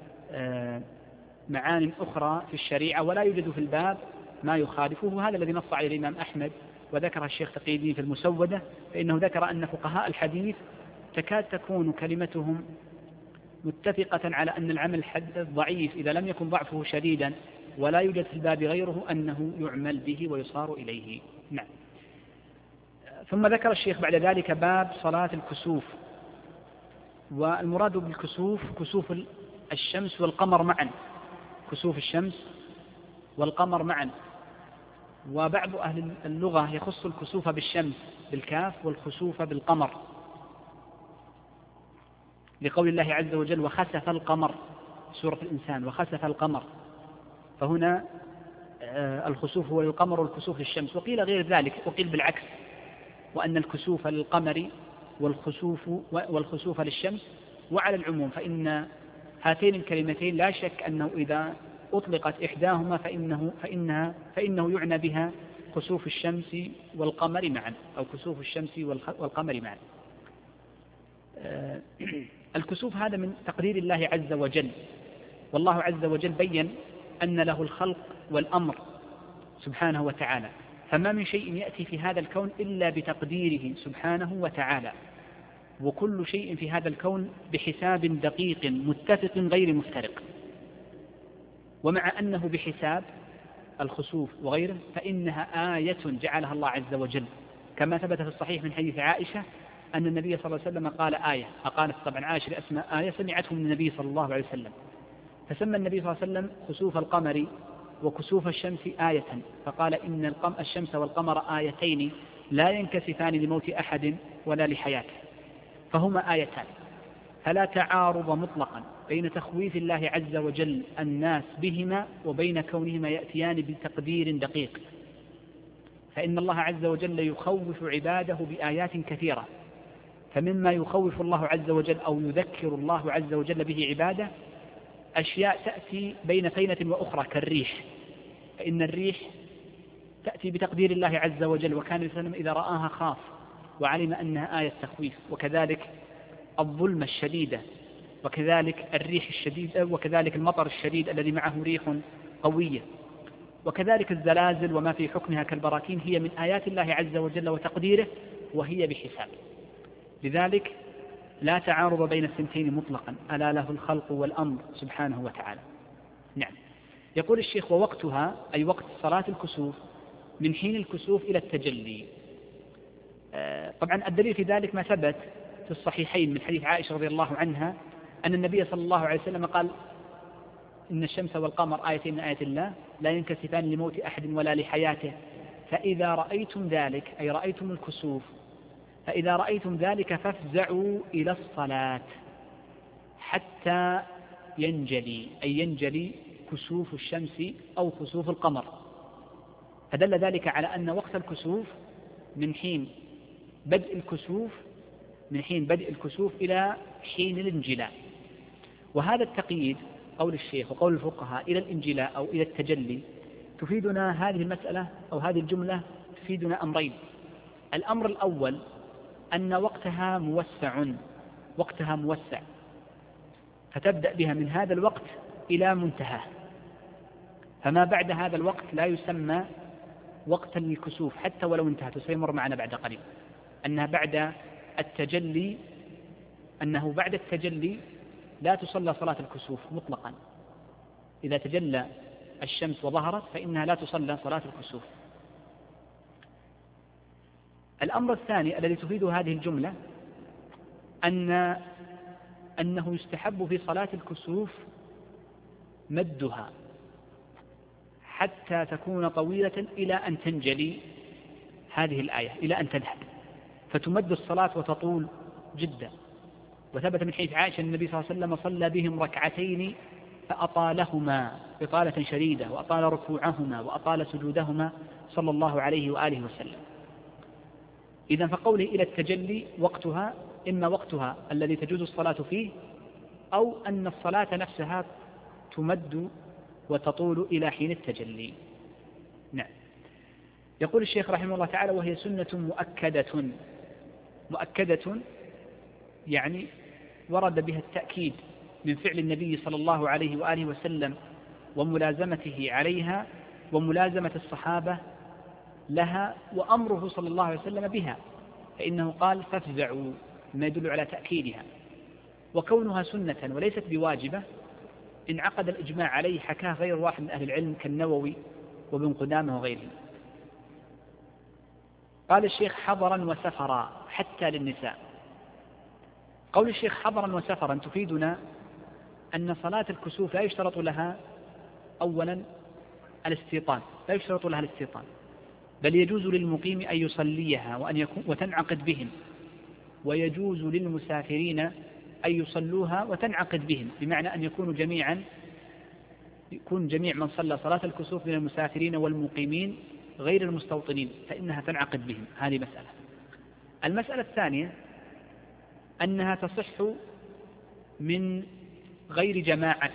معان أخرى في الشريعة، ولا يوجد في الباب ما يخالفه. هذا الذي نص عليه الإمام أحمد وذكر الشيخ تقي الدين في المسودة، فإنه ذكر أن فقهاء الحديث تكاد تكون كلمتهم متفقة على أن العمل الضعيف إذا لم يكن ضعفه شديدا ولا يوجد في الباب غيره أنه يعمل به ويصار إليه. نعم. ثم ذكر الشيخ بعد ذلك باب صلاة الكسوف. والمراد بالكسوف كسوف الشمس والقمر معا، كسوف الشمس والقمر معا. وبعض أهل اللغة يخص الكسوف بالشمس بالكاف والخسوف بالقمر، لقول الله عز وجل وخسف القمر، سورة الإنسان وخسف القمر، فهنا الخسوف هو للقمر والكسوف للشمس. وقيل غير ذلك، وقيل بالعكس، وأن الكسوف للقمر والخسوف للشمس. وعلى العموم فإن هاتين الكلمتين لا شك أنه إذا أطلقت إحداهما فإنه يعنى بها خسوف الشمس والقمر معا، أو كسوف الشمس والقمر معا. الكسوف هذا من تقدير الله عز وجل، والله عز وجل بين أن له الخلق والأمر سبحانه وتعالى، فما من شيء يأتي في هذا الكون إلا بتقديره سبحانه وتعالى، وكل شيء في هذا الكون بحساب دقيق متفق غير مفترق. ومع أنه بحساب الخسوف وغيره فإنها آية جعلها الله عز وجل، كما ثبت في الصحيح من حديث عائشة أن النبي صلى الله عليه وسلم قال آية، أقالت طبعا عائشة لأسماء آية سمعته من النبي صلى الله عليه وسلم، فسمى النبي صلى الله عليه وسلم خسوف القمر وكسوف الشمس آية، فقال إن الشمس والقمر آيتين لا ينكسفان لموت أحد ولا لحياته، فهما آيتان، فلا تعارض مطلقا بين تخويف الله عز وجل الناس بهما وبين كونهما يأتيان بتقدير دقيق. فإن الله عز وجل يخوف عباده بآيات كثيرة، فمما يخوف الله عز وجل أو يذكر الله عز وجل به عباده أشياء تأتي بين فينة وأخرى كالريح، فإن الريح تأتي بتقدير الله عز وجل، وكان الإنسان إذا رآها خاف وعلم أنها آية تخويف. وكذلك الظلمة الشديدة، وكذلك الريح الشديدة، وكذلك المطر الشديد الذي معه ريح قوية، وكذلك الزلازل وما في حكمها كالبراكين هي من آيات الله عز وجل وتقديره، وهي بحساب. لذلك لا تعارض بين الثنتين مطلقا، ألا له الخلق والأمر سبحانه وتعالى. نعم. يقول الشيخ ووقتها أي وقت صلاة الكسوف من حين الكسوف إلى التجلي. طبعا الدليل في ذلك ما ثبت في الصحيحين من حديث عائشة رضي الله عنها أن النبي صلى الله عليه وسلم قال إن الشمس والقمر آيتين من آيات الله لا ينكسفان لموت أحد ولا لحياته، فإذا رأيتم ذلك أي رأيتم الكسوف، فإذا رأيتم ذلك فافزعوا إلى الصلاة حتى ينجلي، أي ينجلي كسوف الشمس أو خسوف القمر. فدل ذلك على أن وقت الكسوف من حين بدء الكسوف إلى حين الانجلاء. وهذا التقييد قول الشيخ وقول الفقهاء إلى الانجلاء أو إلى التجلي تفيدنا هذه المسألة أو هذه الجملة تفيدنا أمرين. الأمر الأول أن وقتها موسع، فتبدأ بها من هذا الوقت إلى منتهى، فما بعد هذا الوقت لا يسمى وقتا للكسوف حتى ولو انتهت، وسيمر معنا بعد قليل أنه بعد التجلي لا تصلى صلاة الكسوف مطلقا. إذا تجلى الشمس وظهرت فإنها لا تصلى صلاة الكسوف. الأمر الثاني الذي تفيده هذه الجملة أنه يستحب في صلاة الكسوف مدها حتى تكون طويلة إلى أن تنجلي هذه الآية، إلى أن تذهب، فتمد الصلاة وتطول جدا. وثبت من حديث عائشة النبي صلى الله عليه وسلم صلى بهم ركعتين فأطالهما إطالة شديدة، وأطال ركوعهما وأطال سجودهما صلى الله عليه وآله وسلم. إذن فقوله إلى التجلي وقتها إما وقتها الذي تجوز الصلاة فيه، أو أن الصلاة نفسها تمد وتطول إلى حين التجلي. نعم. يقول الشيخ رحمه الله تعالى: وهي سنة مؤكدة يعني ورد بها التأكيد من فعل النبي صلى الله عليه وآله وسلم وملازمته عليها وملازمة الصحابة لها وأمره صلى الله عليه وسلم بها، فإنه قال: فافزعوا، ما يدل على تأكيدها. وكونها سنة وليست بواجبة انعقد الإجماع عليه، حكاه غير واحد من أهل العلم كالنووي وابن قدامة وغيرهم. قال الشيخ: حضرا وسفرا حتى للنساء. قول الشيخ حضرا وسفرا تفيدنا أن صلاة الكسوف لا يشترط لها أولا الاستيطان، لا يشترط لها الاستيطان، بل يجوز للمقيم أن يصليها وتنعقد بهم، ويجوز للمسافرين أن يصلوها وتنعقد بهم، بمعنى أن يكون جميع من صلى صلاة الكسوف من المسافرين والمقيمين غير المستوطنين فإنها تنعقد بهم. هذه مسألة. المسألة الثانية أنها تصح من غير جماعة،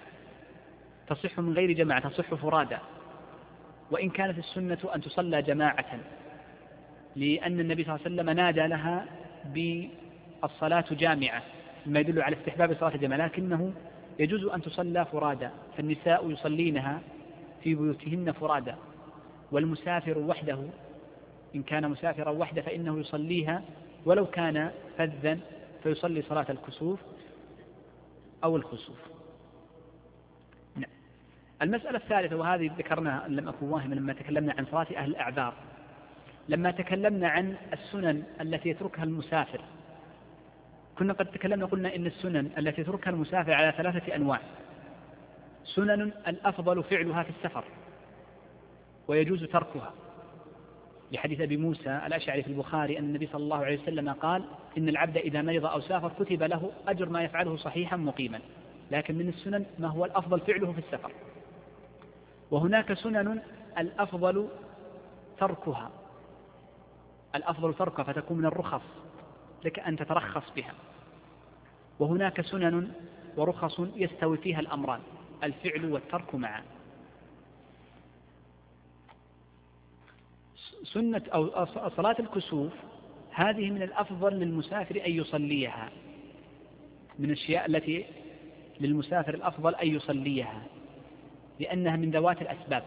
تصح فرادى، وإن كانت السنة أن تصلى جماعة، لأن النبي صلى الله عليه وسلم نادى لها بالصلاة جامعة، ما يدل على استحباب صلاة الجماعة، لكنه يجوز أن تصلى فرادى، فالنساء يصلينها في بيوتهن فرادى، والمسافر وحده إن كان مسافرا وحده فإنه يصليها ولو كان فذا، فيصلي صلاة الكسوف أو الخسوف. نعم. المسألة الثالثة، وهذه ذكرناها لم أكن واهما لما تكلمنا عن صلاة أهل الأعذار، لما تكلمنا عن السنن التي يتركها المسافر، كنا قد تكلمنا قلنا إن السنن التي يتركها المسافر على 3 أنواع: سنن الأفضل فعلها في السفر ويجوز تركها، لحديث أبي موسى الأشعري في البخاري أن النبي صلى الله عليه وسلم قال: إن العبد إذا مرض أو سافر كتب له أجر ما يفعله صحيحا مقيما، لكن من السنن ما هو الأفضل فعله في السفر. وهناك سنن الأفضل تركها فتكون من الرخص لك أن تترخص بها. وهناك سنن ورخص يستوي فيها الأمران، الفعل والترك معا. سنة أو صلاة الكسوف هذه من الأفضل للمسافر أن يصليها، من الأشياء التي للمسافر الأفضل أن يصليها، لأنها من ذوات الأسباب،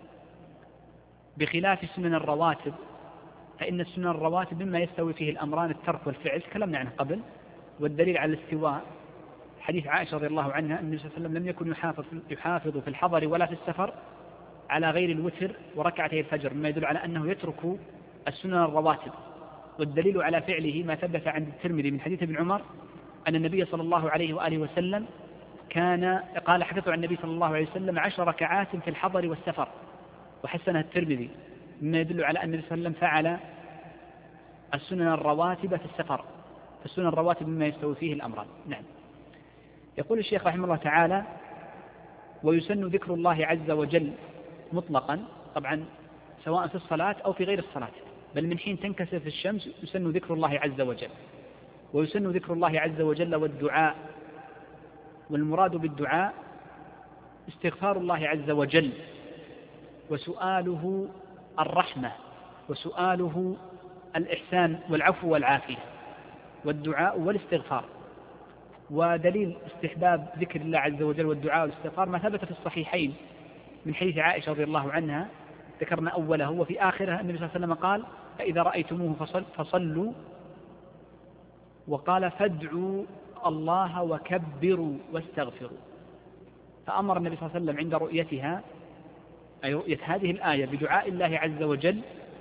بخلاف سنن الرواتب، فإن السنن الرواتب مما يستوي فيه الأمران الترك والفعل، تكلمنا عنه قبل. والدليل على الاستواء حديث عائشة رضي الله عنها أن النبي صلى الله عليه وسلم لم يكن يحافظ في الحضر ولا في السفر على غير الوتر وركعتي الفجر، مما يدل على أنه يترك السنن الرواتب. والدليل على فعله ما ثبت عند الترمذي من حديث ابن عمر أن النبي صلى الله عليه وآله وسلم قال: حدث عن النبي صلى الله عليه وسلم 10 ركعات في الحضر والسفر، وحسنها الترمذي، مما يدل على أن النبي صلى الله عليه وسلم فعل السنن الرواتب في السفر، فالسنن الرواتب مما يستوي فيه الأمران. نعم. يقول الشيخ رحمه الله تعالى: ويسن ذكر الله عز وجل مطلقا، طبعا سواء في الصلاة أو في غير الصلاة، بل من حين تنكسف الشمس يسن ذكر الله عز وجل. ويسن ذكر الله عز وجل والدعاء، والمراد بالدعاء استغفار الله عز وجل، وسؤاله الرحمة، وسؤاله الإحسان والعفو والعافية، والدعاء والاستغفار. ودليل استحباب ذكر الله عز وجل والدعاء والاستغفار ما ثبت في الصحيحين من حديث عائشة رضي الله عنها ذكرنا أوله، وفي آخرها النبي صلى الله عليه وسلم قال: فإذا رأيتموه فصلوا، وقال: فادعوا الله وكبروا واستغفروا. فأمر النبي صلى الله عليه وسلم عند رؤيتها، أي رؤية هذه الآية، بدعاء الله عز وجل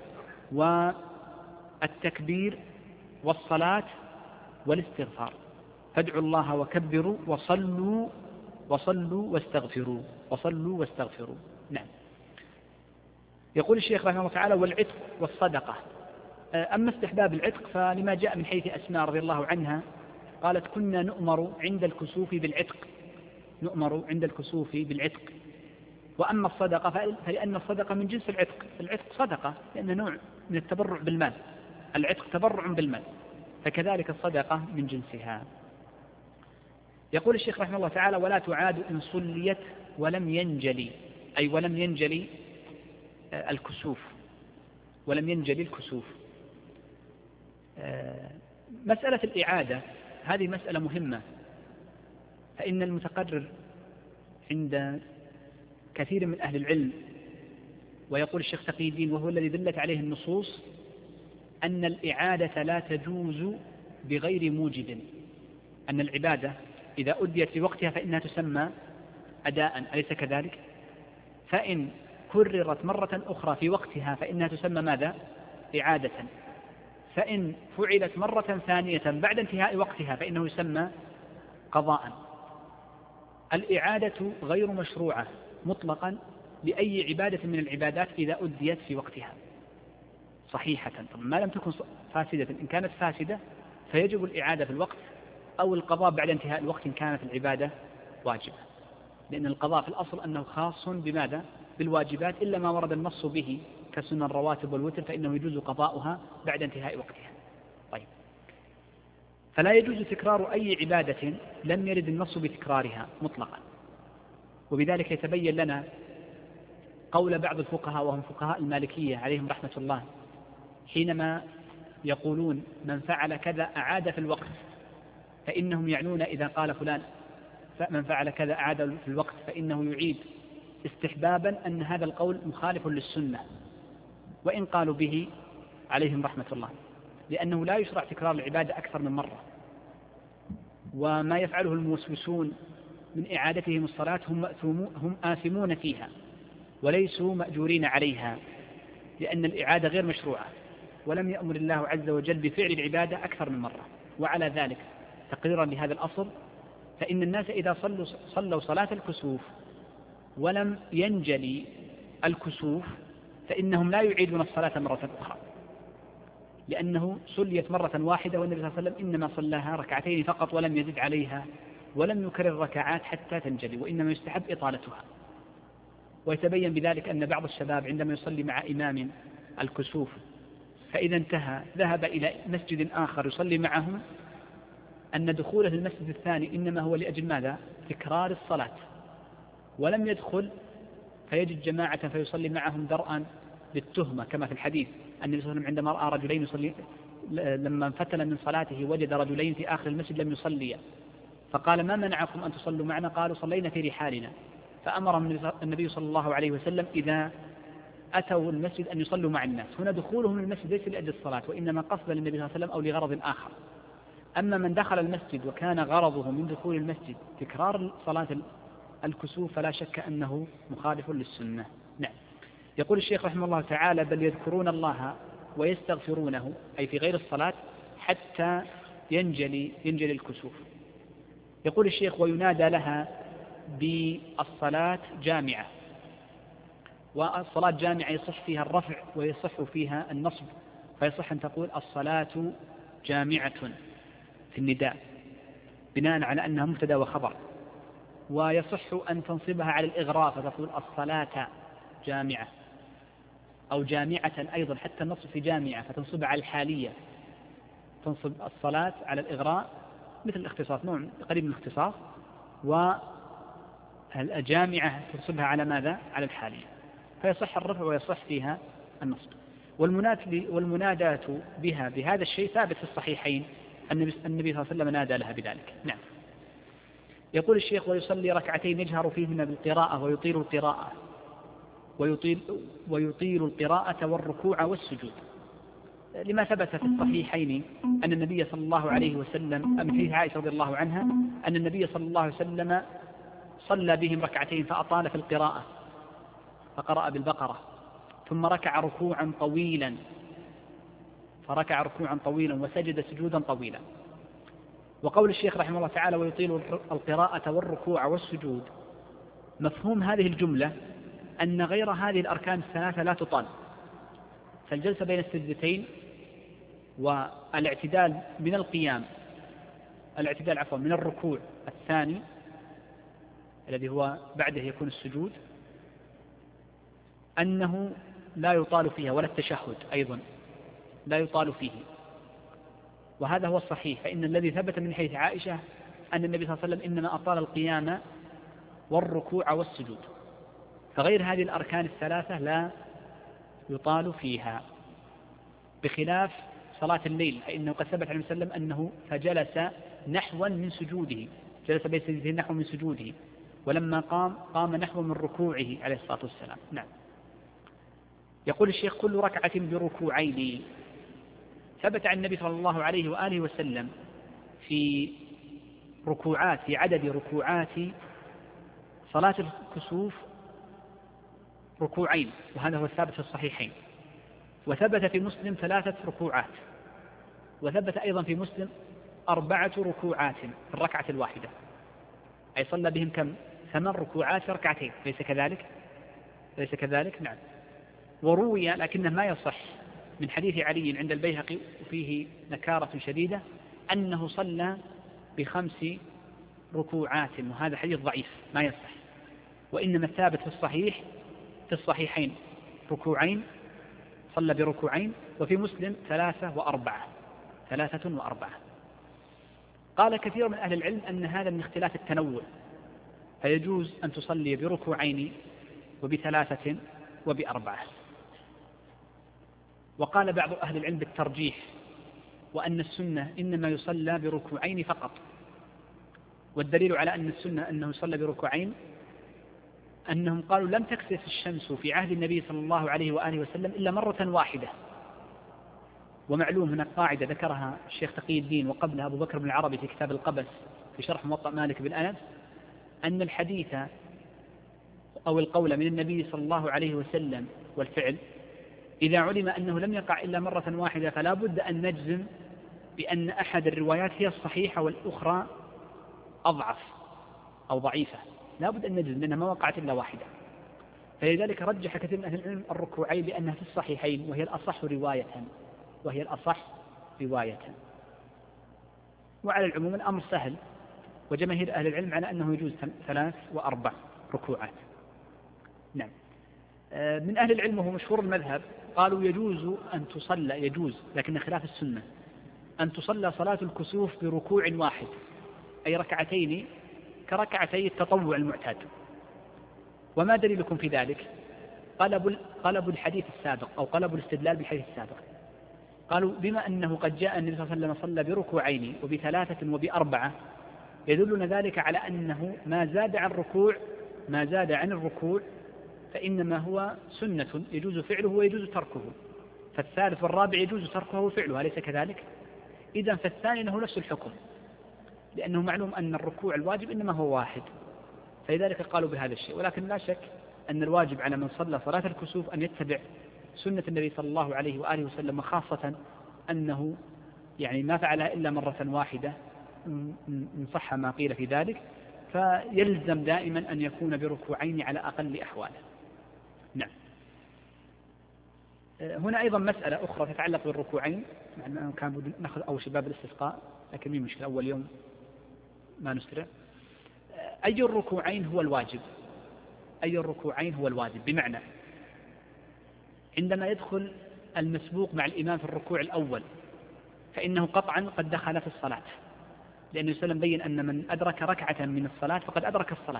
والتكبير والصلاة والاستغفار. فادعوا الله وكبروا وصلوا واستغفروا، وصلوا واستغفروا. نعم. يقول الشيخ رحمه الله تعالى: والعتق والصدقة. أما استحباب العتق فلما جاء من حيث أسماء رضي الله عنها قالت: كنا نؤمر عند الكسوف بالعتق، نؤمر عند الكسوف بالعتق. وأما الصدقة فلأن الصدقة من جنس العتق، العتق صدقة لأنه نوع من التبرع بالمال، العتق تبرع بالمال، فكذلك الصدقة من جنسها. يقول الشيخ رحمه الله تعالى: ولا تعاد إن صليت ولم ينجلي، أي ولم ينجلي الكسوف، ولم ينجلي الكسوف. مسألة الإعادة هذه مسألة مهمة، فإن المتقرر عند كثير من أهل العلم، ويقول الشيخ تقي الدين وهو الذي دلت عليه النصوص، أن الإعادة لا تجوز بغير موجب، أن العبادة إذا أديت في وقتها فإنها تسمى أداء، أليس كذلك؟ فإن كررت مرة أخرى في وقتها فإنها تسمى ماذا؟ إعادة. فإن فعلت مرة ثانية بعد انتهاء وقتها فإنه يسمى قضاء. الإعادة غير مشروعة مطلقا لأي عبادة من العبادات إذا أديت في وقتها صحيحة، طبعا ما لم تكن فاسدة. إن كانت فاسدة فيجب الإعادة في الوقت، أو القضاء بعد انتهاء الوقت إن كانت العبادة واجبة، لأن القضاء في الأصل أنه خاص بماذا؟ بالواجبات، إلا ما ورد النص به كسنن الرواتب والوتر فإنه يجوز قضاؤها بعد انتهاء وقتها. طيب، فلا يجوز تكرار أي عبادة لم يرد النص بتكرارها مطلقا. وبذلك يتبين لنا قول بعض الفقهاء وهم فقهاء المالكية عليهم رحمة الله، حينما يقولون: من فعل كذا أعاد في الوقت، فإنهم يعنون إذا قال فلان من فعل كذا أعاد في الوقت فإنه يعيد استحبابا أن هذا القول مخالف للسنة، وإن قالوا به عليهم رحمة الله، لأنه لا يشرع تكرار العبادة أكثر من مرة. وما يفعله الموسوسون من إعادتهم الصلاة هم آثمون فيها وليسوا مأجورين عليها، لأن الإعادة غير مشروعة، ولم يأمر الله عز وجل بفعل العبادة أكثر من مرة. وعلى ذلك تقريرا لهذا الأصل، فإن الناس إذا صلوا صلاة الكسوف ولم ينجلي الكسوف فإنهم لا يعيدون الصلاة مرة أخرى، لأنه صليت مرة واحدة، والنبي صلى الله عليه وسلم إنما صلاها ركعتين فقط ولم يزد عليها ولم يكرر ركعات حتى تنجلي، وإنما يستحب إطالتها. ويتبين بذلك أن بعض الشباب عندما يصلي مع إمام الكسوف فإذا انتهى ذهب إلى مسجد آخر يصلي معهم، أن دخوله المسجد الثاني إنما هو لأجل ماذا؟ تكرار الصلاة، ولم يدخل فيجد جماعة فيصلي معهم درءا للتهمة، كما في الحديث النبي صلى الله عليه وسلم عندما رأى رجلين يصلي، لما انفتل من صلاته وجد رجلين في آخر المسجد لم يصليا، فقال: ما منعكم أن تصلوا معنا؟ قالوا: صلينا في رحالنا. فأمرهم النبي صلى الله عليه وسلم إذا أتوا المسجد أن يصلوا مع الناس. هنا دخولهم المسجد ليس لأجل الصلاة، وإنما قصد للنبي صلى الله عليه وسلم أو لغرض آخر. أما من دخل المسجد وكان غرضه من دخول المسجد تكرار صلاة الكسوف فلا شك أنه مخالف للسنة. نعم. يقول الشيخ رحمه الله تعالى: بل يذكرون الله ويستغفرونه، أي في غير الصلاة، حتى ينجلي الكسوف. يقول الشيخ: وينادى لها بالصلاة جامعة. والصلاة جامعة يصح فيها الرفع ويصح فيها النصب، فيصح أن تقول الصلاة جامعة في النداء بناء على أنها مبتدأ وخبر، ويصح أن تنصبها على الإغراء فتقول الصلاة جامعة، أو جامعة أيضا، حتى النصب في جامعة فتنصبها على الحالية، تنصب الصلاة على الإغراء مثل الاختصاص، نوع قريب من الاختصاص، والجامعة تنصبها على ماذا؟ على الحالية، فيصح الرفع ويصح فيها النصب. والمنادات بها بهذا الشيء ثابت في الصحيحين، النبي صلى الله عليه وسلم نادى لها بذلك. نعم. يقول الشيخ: ويصلي ركعتين يجهر فيهن بالقراءة ويطيل القراءة. ويطيل القراءة والركوع والسجود، لما ثبت في الصحيحين أن النبي صلى الله عليه وسلم، من حديث عائشة رضي الله عنها أن النبي صلى الله عليه وسلم صلى بهم ركعتين فأطال في القراءة فقرأ بالبقرة، ثم ركع ركوعا طويلا وسجد سجودا طويلا. وقول الشيخ رحمه الله تعالى ويطيل القراءة والركوع والسجود، مفهوم هذه الجملة أن غير هذه الأركان الثلاثة لا تطال، فالجلسة بين السجدتين والاعتدال من القيام، من الركوع الثاني الذي هو بعده يكون السجود، أنه لا يطال فيها، ولا التشهد أيضا لا يطال فيه، وهذا هو الصحيح. فإن الذي ثبت من حديث عائشة أن النبي صلى الله عليه وسلم إنما أطال القيام والركوع والسجود، فغير هذه الأركان الثلاثة لا يطال فيها، بخلاف صلاة الليل، فإنه قد ثبت عن وسلم أنه فجلس نحوا من سجوده، جلس بين سجدتين نحو من سجوده، ولما قام نحو من ركوعه عليه الصلاة والسلام. نعم. يقول الشيخ كل ركعة بركوعين. ثبت عن النبي صلى الله عليه وآله وسلم في عدد ركوعات صلاة الكسوف ركوعين، وهذا هو الثابت في الصحيحين، وثبت في مسلم 3 ركوعات، وثبت أيضا في مسلم 4 ركوعات في الركعة الواحدة، أي صلى بهم كم؟ 8 ركوعات في ركعتين، ليس كذلك؟ نعم. وروي لكنه ما يصح من حديث علي عند البيهقي وفيه نكارة شديدة أنه صلى ب5 ركوعات، وهذا حديث ضعيف ما يصح، وإنما الثابت في الصحيحين ركوعين، صلى بركوعين، وفي مسلم 3 و4. قال كثير من أهل العلم أن هذا من اختلاف التنوع، فيجوز أن تصلي بركوعين وب3 وب4. وقال بعض أهل العلم بالترجيح، وأن السنة إنما يصلى بركوعين فقط، والدليل على أن السنة أنه يصلى بركوعين أنهم قالوا لم تكسف الشمس في عهد النبي صلى الله عليه وآله وسلم إلا مرة واحدة. ومعلوم هناك قاعدة ذكرها الشيخ تقي الدين وقبلها أبو بكر بن العربي في كتاب القبس في شرح موطأ مالك بن أنس، أن الحديث أو القول من النبي صلى الله عليه وسلم والفعل إذا علم أنه لم يقع إلا مرة واحدة فلا بد أن نجزم بأن أحد الروايات هي الصحيحة والأخرى أضعف أو ضعيفة، لا بد أن نجزم لأنها ما وقعت إلا واحدة. فلذلك رجح كثير من أهل العلم الركوعين بأنها في الصحيحين، وهي الأصح رواية. وعلى العموم الأمر سهل، وجماهير أهل العلم على أنه يجوز 3 و4 ركوعات. نعم. من أهل العلم وهو مشهور المذهب قالوا يجوز لكن خلاف السنة أن تصلى صلاة الكسوف بركوع واحد، أي ركعتين كركعتي التطوع المعتاد. وما دليلكم في ذلك؟ قلبوا الحديث السابق أو قلبوا الاستدلال بالحديث السابق، قالوا بما أنه قد جاء النبي صلى الله عليه وسلم صلى بركوعين وب3 وب4 يدلنا ذلك على أنه ما زاد عن الركوع فإنما هو سنة يجوز فعله ويجوز تركه، فالثالث والرابع يجوز تركه وفعله، أليس كذلك؟ إذن فالثاني له نفس الحكم، لأنه معلوم أن الركوع الواجب إنما هو واحد، فلذلك قالوا بهذا الشيء. ولكن لا شك أن الواجب على من صلى صلاة الكسوف أن يتبع سنة النبي صلى الله عليه وآله وسلم، وخاصة أنه يعني ما فعلها إلا مرة واحدة إن صح ما قيل في ذلك، فيلزم دائما أن يكون بركوعين على أقل أحواله. نعم. هنا أيضا مسألة أخرى تتعلق بالركوعين، مع أنه كان نأخذ أول شيء باب الاستسقاء، لكن مين مشكلة أول يوم ما نسرع. أي الركوعين هو الواجب؟ بمعنى عندما يدخل المسبوق مع الإمام في الركوع الأول فإنه قطعا قد دخل في الصلاة، لأنه وسلم بين أن من أدرك ركعة من الصلاة فقد أدرك الصلاة،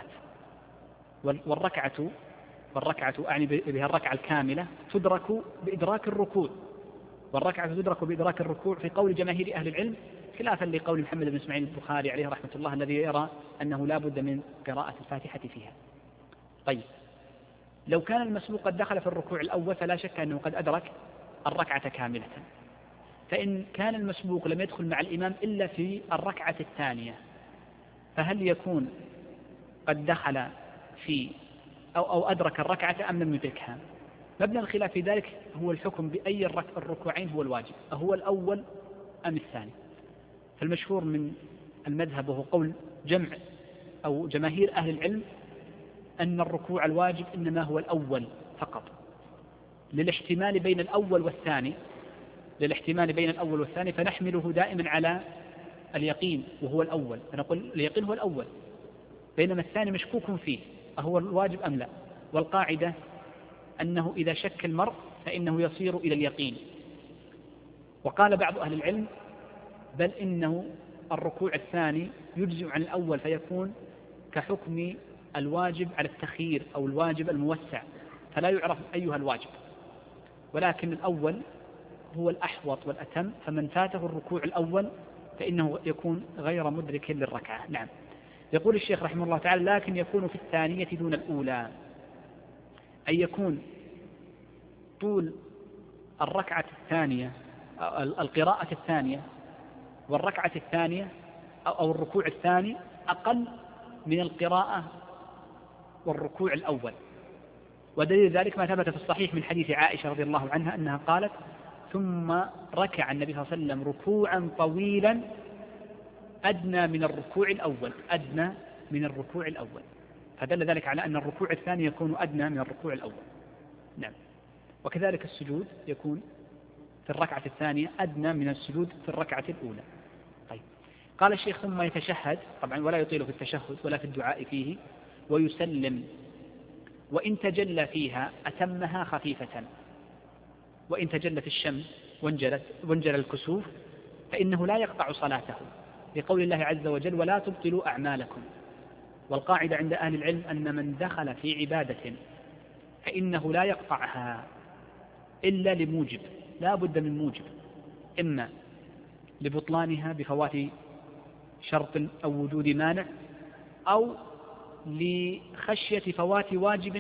والركعة أعني بها الركعة الكاملة تدرك بإدراك الركوع، والركعة تدرك بإدراك الركوع في قول جماهير أهل العلم، خلافا لقول محمد بن إسماعيل البخاري عليه رحمة الله الذي يرى أنه لا بد من قراءة الفاتحة فيها. طيب، لو كان المسبوق قد دخل في الركوع الأول فلا شك أنه قد أدرك الركعة كاملة. فإن كان المسبوق لم يدخل مع الإمام إلا في الركعة الثانية فهل يكون قد دخل في أو أدرك الركعة أم لم يدركها؟ مبنى الخلاف في ذلك هو الحكم بأي الركوعين هو الواجب، أهو الأول أم الثاني. فالمشهور من المذهب وهو قول جمع أو جماهير أهل العلم أن الركوع الواجب إنما هو الأول فقط، للاحتمال بين الأول والثاني، فنحمله دائما على اليقين وهو الأول، فنقول اليقين هو الأول، بينما الثاني مشكوك فيه أهو الواجب أم لا. والقاعدة أنه إذا شك المرء فإنه يصير إلى اليقين. وقال بعض أهل العلم بل إنه الركوع الثاني يجزئ عن الأول فيكون كحكم الواجب على التخيير أو الواجب الموسع، فلا يعرف أيها الواجب، ولكن الأول هو الأحوط والأتم، فمن فاته الركوع الأول فإنه يكون غير مدرك للركعة. نعم. يقول الشيخ رحمه الله تعالى لكن يكون في الثانية دون الأولى، أي يكون طول الركعة الثانية القراءة الثانية والركعة الثانية أو الركوع الثاني أقل من القراءة والركوع الأول. ودليل ذلك ما ثبت في الصحيح من حديث عائشة رضي الله عنها أنها قالت ثم ركع النبي صلى الله عليه وسلم ركوعا طويلا أدنى من الركوع الأول، فدل ذلك على أن الركوع الثاني يكون أدنى من الركوع الأول. نعم. وكذلك السجود يكون في الركعة الثانية أدنى من السجود في الركعة الأولى. طيب. قال الشيخ ثم يتشهد، طبعا ولا يطيل في التشهد ولا في الدعاء فيه، ويسلم، وإن تجلى فيها أتمها خفيفة، وإن تجلت الشمس وانجل الكسوف فإنه لا يقطع صلاته، لقول الله عز وجل ولا تبطلوا أعمالكم. والقاعدة عند أهل العلم أن من دخل في عبادة فإنه لا يقطعها إلا لموجب، لا بد من موجب، إما لبطلانها بفوات شرط أو وجود مانع، أو لخشية فوات واجب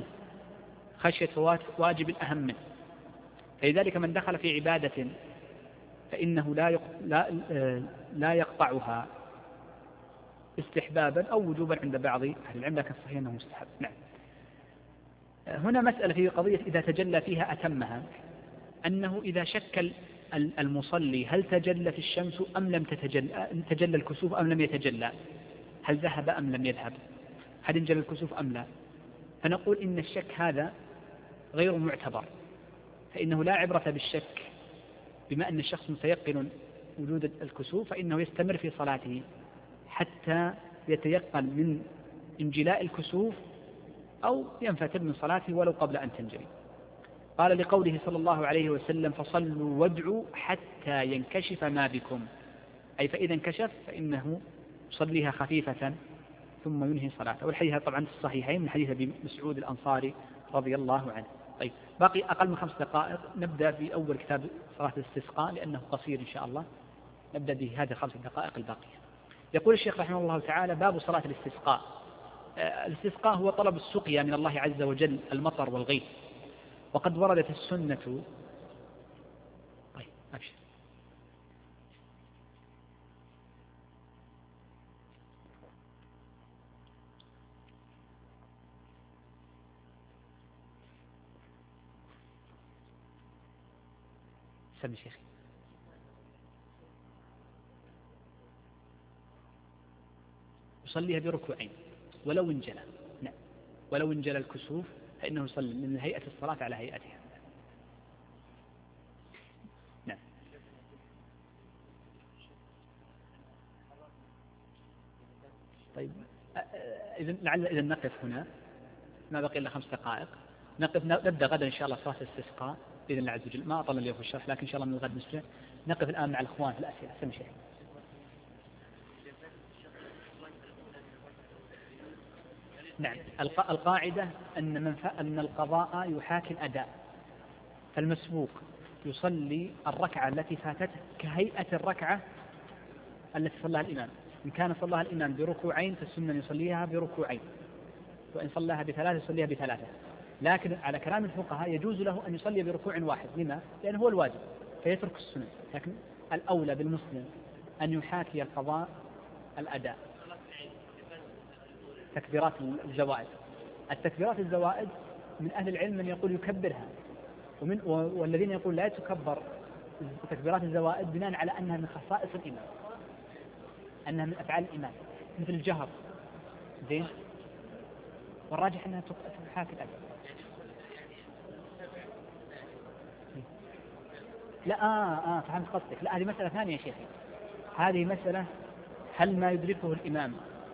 أهم منه، فلذلك من دخل في عبادة فإنه لا يقطعها استحبابا أو وجوبا عند بعض أهل العلم، لكن صحيح أنه مستحب. نعم. هنا مسألة في قضية إذا تجلى فيها أتمها، أنه إذا شك المصلي هل تجلت الشمس أم لم تجلى الكسوف أم لم يتجلى، هل ذهب أم لم يذهب، هل انجل الكسوف أم لا، فنقول إن الشك هذا غير معتبر، فإنه لا عبرة بالشك، بما أن الشخص متيقن وجود الكسوف فإنه يستمر في صلاته حتى يتيقن من انجلاء الكسوف أو ينفتر من صلاته ولو قبل أن تنجلي. قال لقوله صلى الله عليه وسلم فصلوا وادعوا حتى ينكشف ما بكم، أي فإذا انكشف فإنه يصليها خفيفة ثم ينهي صلاته. والحديث طبعا في الصحيحين من حديث ابي مسعود الأنصاري رضي الله عنه. طيب، باقي أقل من 5 دقائق، نبدأ في أول كتاب صلاة الاستسقاء لأنه قصير إن شاء الله، نبدأ بهذه 5 دقائق الباقية. يقول الشيخ رحمه الله تعالى باب صلاة الاستسقاء. الاستسقاء هو طلب السقيا من الله عز وجل، المطر والغيث، وقد وردت السنة. طيب أبشر. سمي شيخي. يصليها بركوعين ولو انجلى، نعم، ولو انجلى الكسوف فإنه يصلي من هيئة الصلاة على هيئتها. نعم. طيب، إذا نقف هنا، ما بقي إلا 5 دقائق، نبدأ غدا إن شاء الله صلاة الاستسقاء بإذن الله عز وجل. ما أطلنا اليوم في الشرح، لكن إن شاء الله من الغد نسرع. نقف الآن مع الإخوان في الأسئلة. سمي شيء. نعم، القاعدة أن القضاء يحاكي الأداء، فالمسبوق يصلي الركعة التي فاتته كهيئة الركعة التي صلاها الإمام. إن كان صلاها الإمام بركوعين فالسنة يصليها بركوعين، وإن صلاها ب3 يصليها ب3. لكن على كلام الفقهاء يجوز له أن يصلي بركوع واحد. لما؟ لأنه هو الواجب فيترك السنة. لكن الأولى بالمسلم أن يحاكي القضاء الأداء. تكبيرات الزوائد، التكبيرات الزوائد من أهل العلم من يقول يكبرها، والذين يقول لا تكبر تكبيرات الزوائد بناء على أنها من خصائص الإمام، أنها من أفعال الإمام مثل الجهر. زين، والراجح أنها تحاكي الأداء. لا فهمت قصدك. لا، هذه مسألة ثانية يا شيخي. هذه مسألة هل ما يدركه الإمام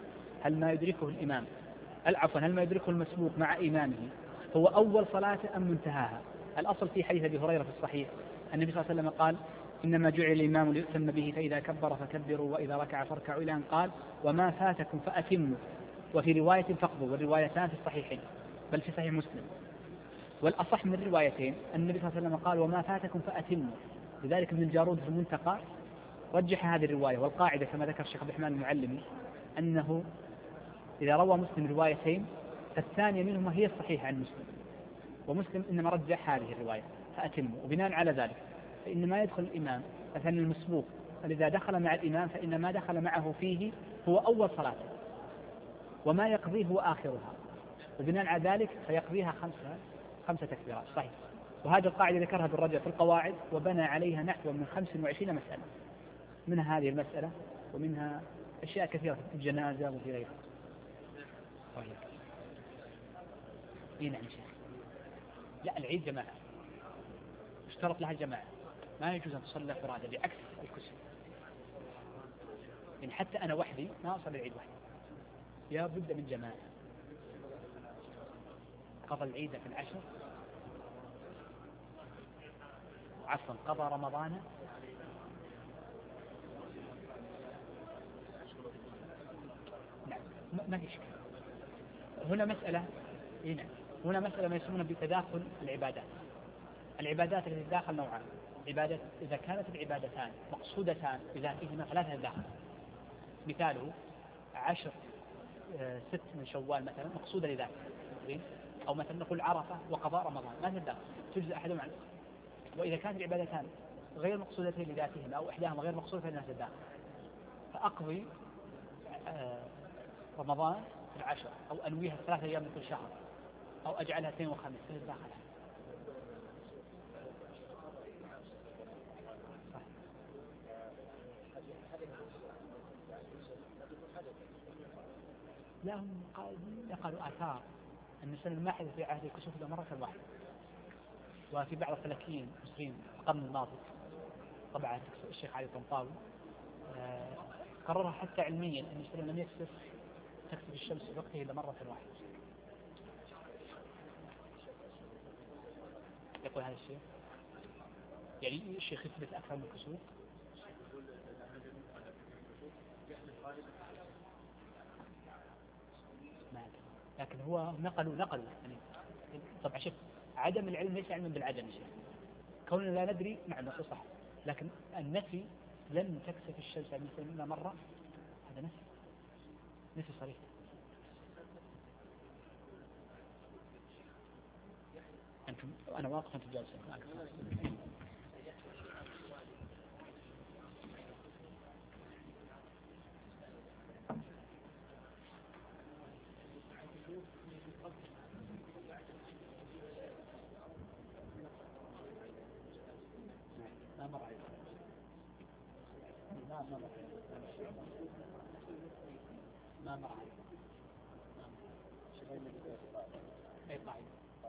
عفوا هل ما يدركه المسبوق مع إمامه هو أول صلاة أم منتهاها؟ الأصل في حديث أبي هريرة في الصحيح النبي صلى الله عليه وسلم قال إنما جعل الإمام ليؤتم به فإذا كبر فكبروا وإذا ركع فاركعوا، إلى أن قال وما فاتكم فأتموا، وفي رواية فاقضوا، والروايتان في الصحيحين بل في صحيح مسلم. والأصح من الروايتين النبي صلى الله عليه وسلم قال وما فاتكم فأتموا. لذلك ابن الجارود في المنتقى رجح هذه الرواية. والقاعدة كما ذكر الشيخ عبد الرحمن المعلمي أنه إذا روى مسلم روايتين فالثانية منهما هي الصحيحة عن مسلم، ومسلم إنما رجح هذه الرواية فأتموا. وبناء على ذلك فإن ما يدخل الإمام مثلا المسبوق، فإذا دخل مع الإمام فإن ما دخل معه فيه هو أول صلاته، وما يقضيه هو آخرها، وبناء على ذلك فيقضيها خمسة تكبيرات. صحيح. وهذه القاعدة ذكرها ابن رجب في القواعد وبنى عليها نحو من 25 مسألة، منها هذه المسألة ومنها أشياء كثيرة في الجنازة وفي غيرها. طيب. نعم شيخ. لا، العيد جماعة، اشترط لها الجماعة، ما يجوز أن تصلي فرادى بعكس الكسر. يعني حتى أنا وحدي ما أصلي العيد وحدي، يا بد من جماعة. قضى العيد في العشر، عفوا قضى رمضان نعم ما في إشكال. هنا مسألة هنا مسألة ما يسمونها بتداخل العبادات. العبادات التي تداخل نوعان: عبادة إذا كانت العبادتان مقصودتان بذاتهما فلا تتداخل. مثاله 10 6 من شوال مثلا مقصودة لذاتها، أو مثلا نقول عرفة وقضاء رمضان ما تتداخل، تجزء أحدهما عن الآخر. وإذا كانت العبادتان غير مقصودتين لذاتهما أو إحداهما غير مقصودة فإنها تتداخل. فأقضي رمضان في العشر أو أنويها 3 أيام من كل شهر أو أجعلها 2 وخميس تتداخل. لا، هم نقلوا آثار أن السنة الماحدة في عهد الكسوف مرة واحدة، وفي بعض الفلكيين المصريين القرن الماضي طبعا الشيخ علي طنطاوي قررها حتى علميا أن السنة لم تكسف الشمس في وقته إلا مرة واحدة. يقول هذا الشيء يعني الشيخ يثبت أكثر من الكسوف. لكن هو نقلوا يعني طبعا شوف عدم العلم ليس علما بالعدم شيء، كوننا لا ندري نعم صح، لكن النفي لن تكسف الشمس مثل مرة هذا نفي صريح. أنتم أنا واقف أنتم جالسين ما مر أي قاعدة.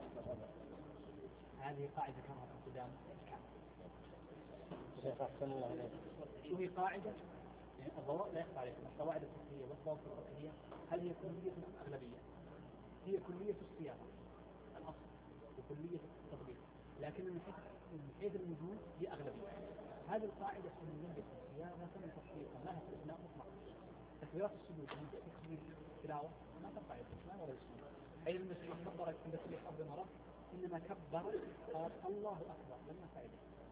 هذه قاعدة ذكرها ابن قدامة. شو هي قاعدة؟ يعني الضوء لا يخفى عليكم. القواعد الفقهية والضوابط الفقهية هل هي كلية أغلبية؟ هي كلية الصياغة الأصل وكلية التطبيق، لكن من حيث الوجود هي أغلبية. هذه القاعدة سنية الصياغة تطبيقا لها استثناء مطلق. تكبيرات السجود في تكبير التلاوة ما تقع الاستثناء ولا السنة. أي المسيح كبر عند تسبيح أرض مرة إنما كبر قال الله أكبر لما فعله،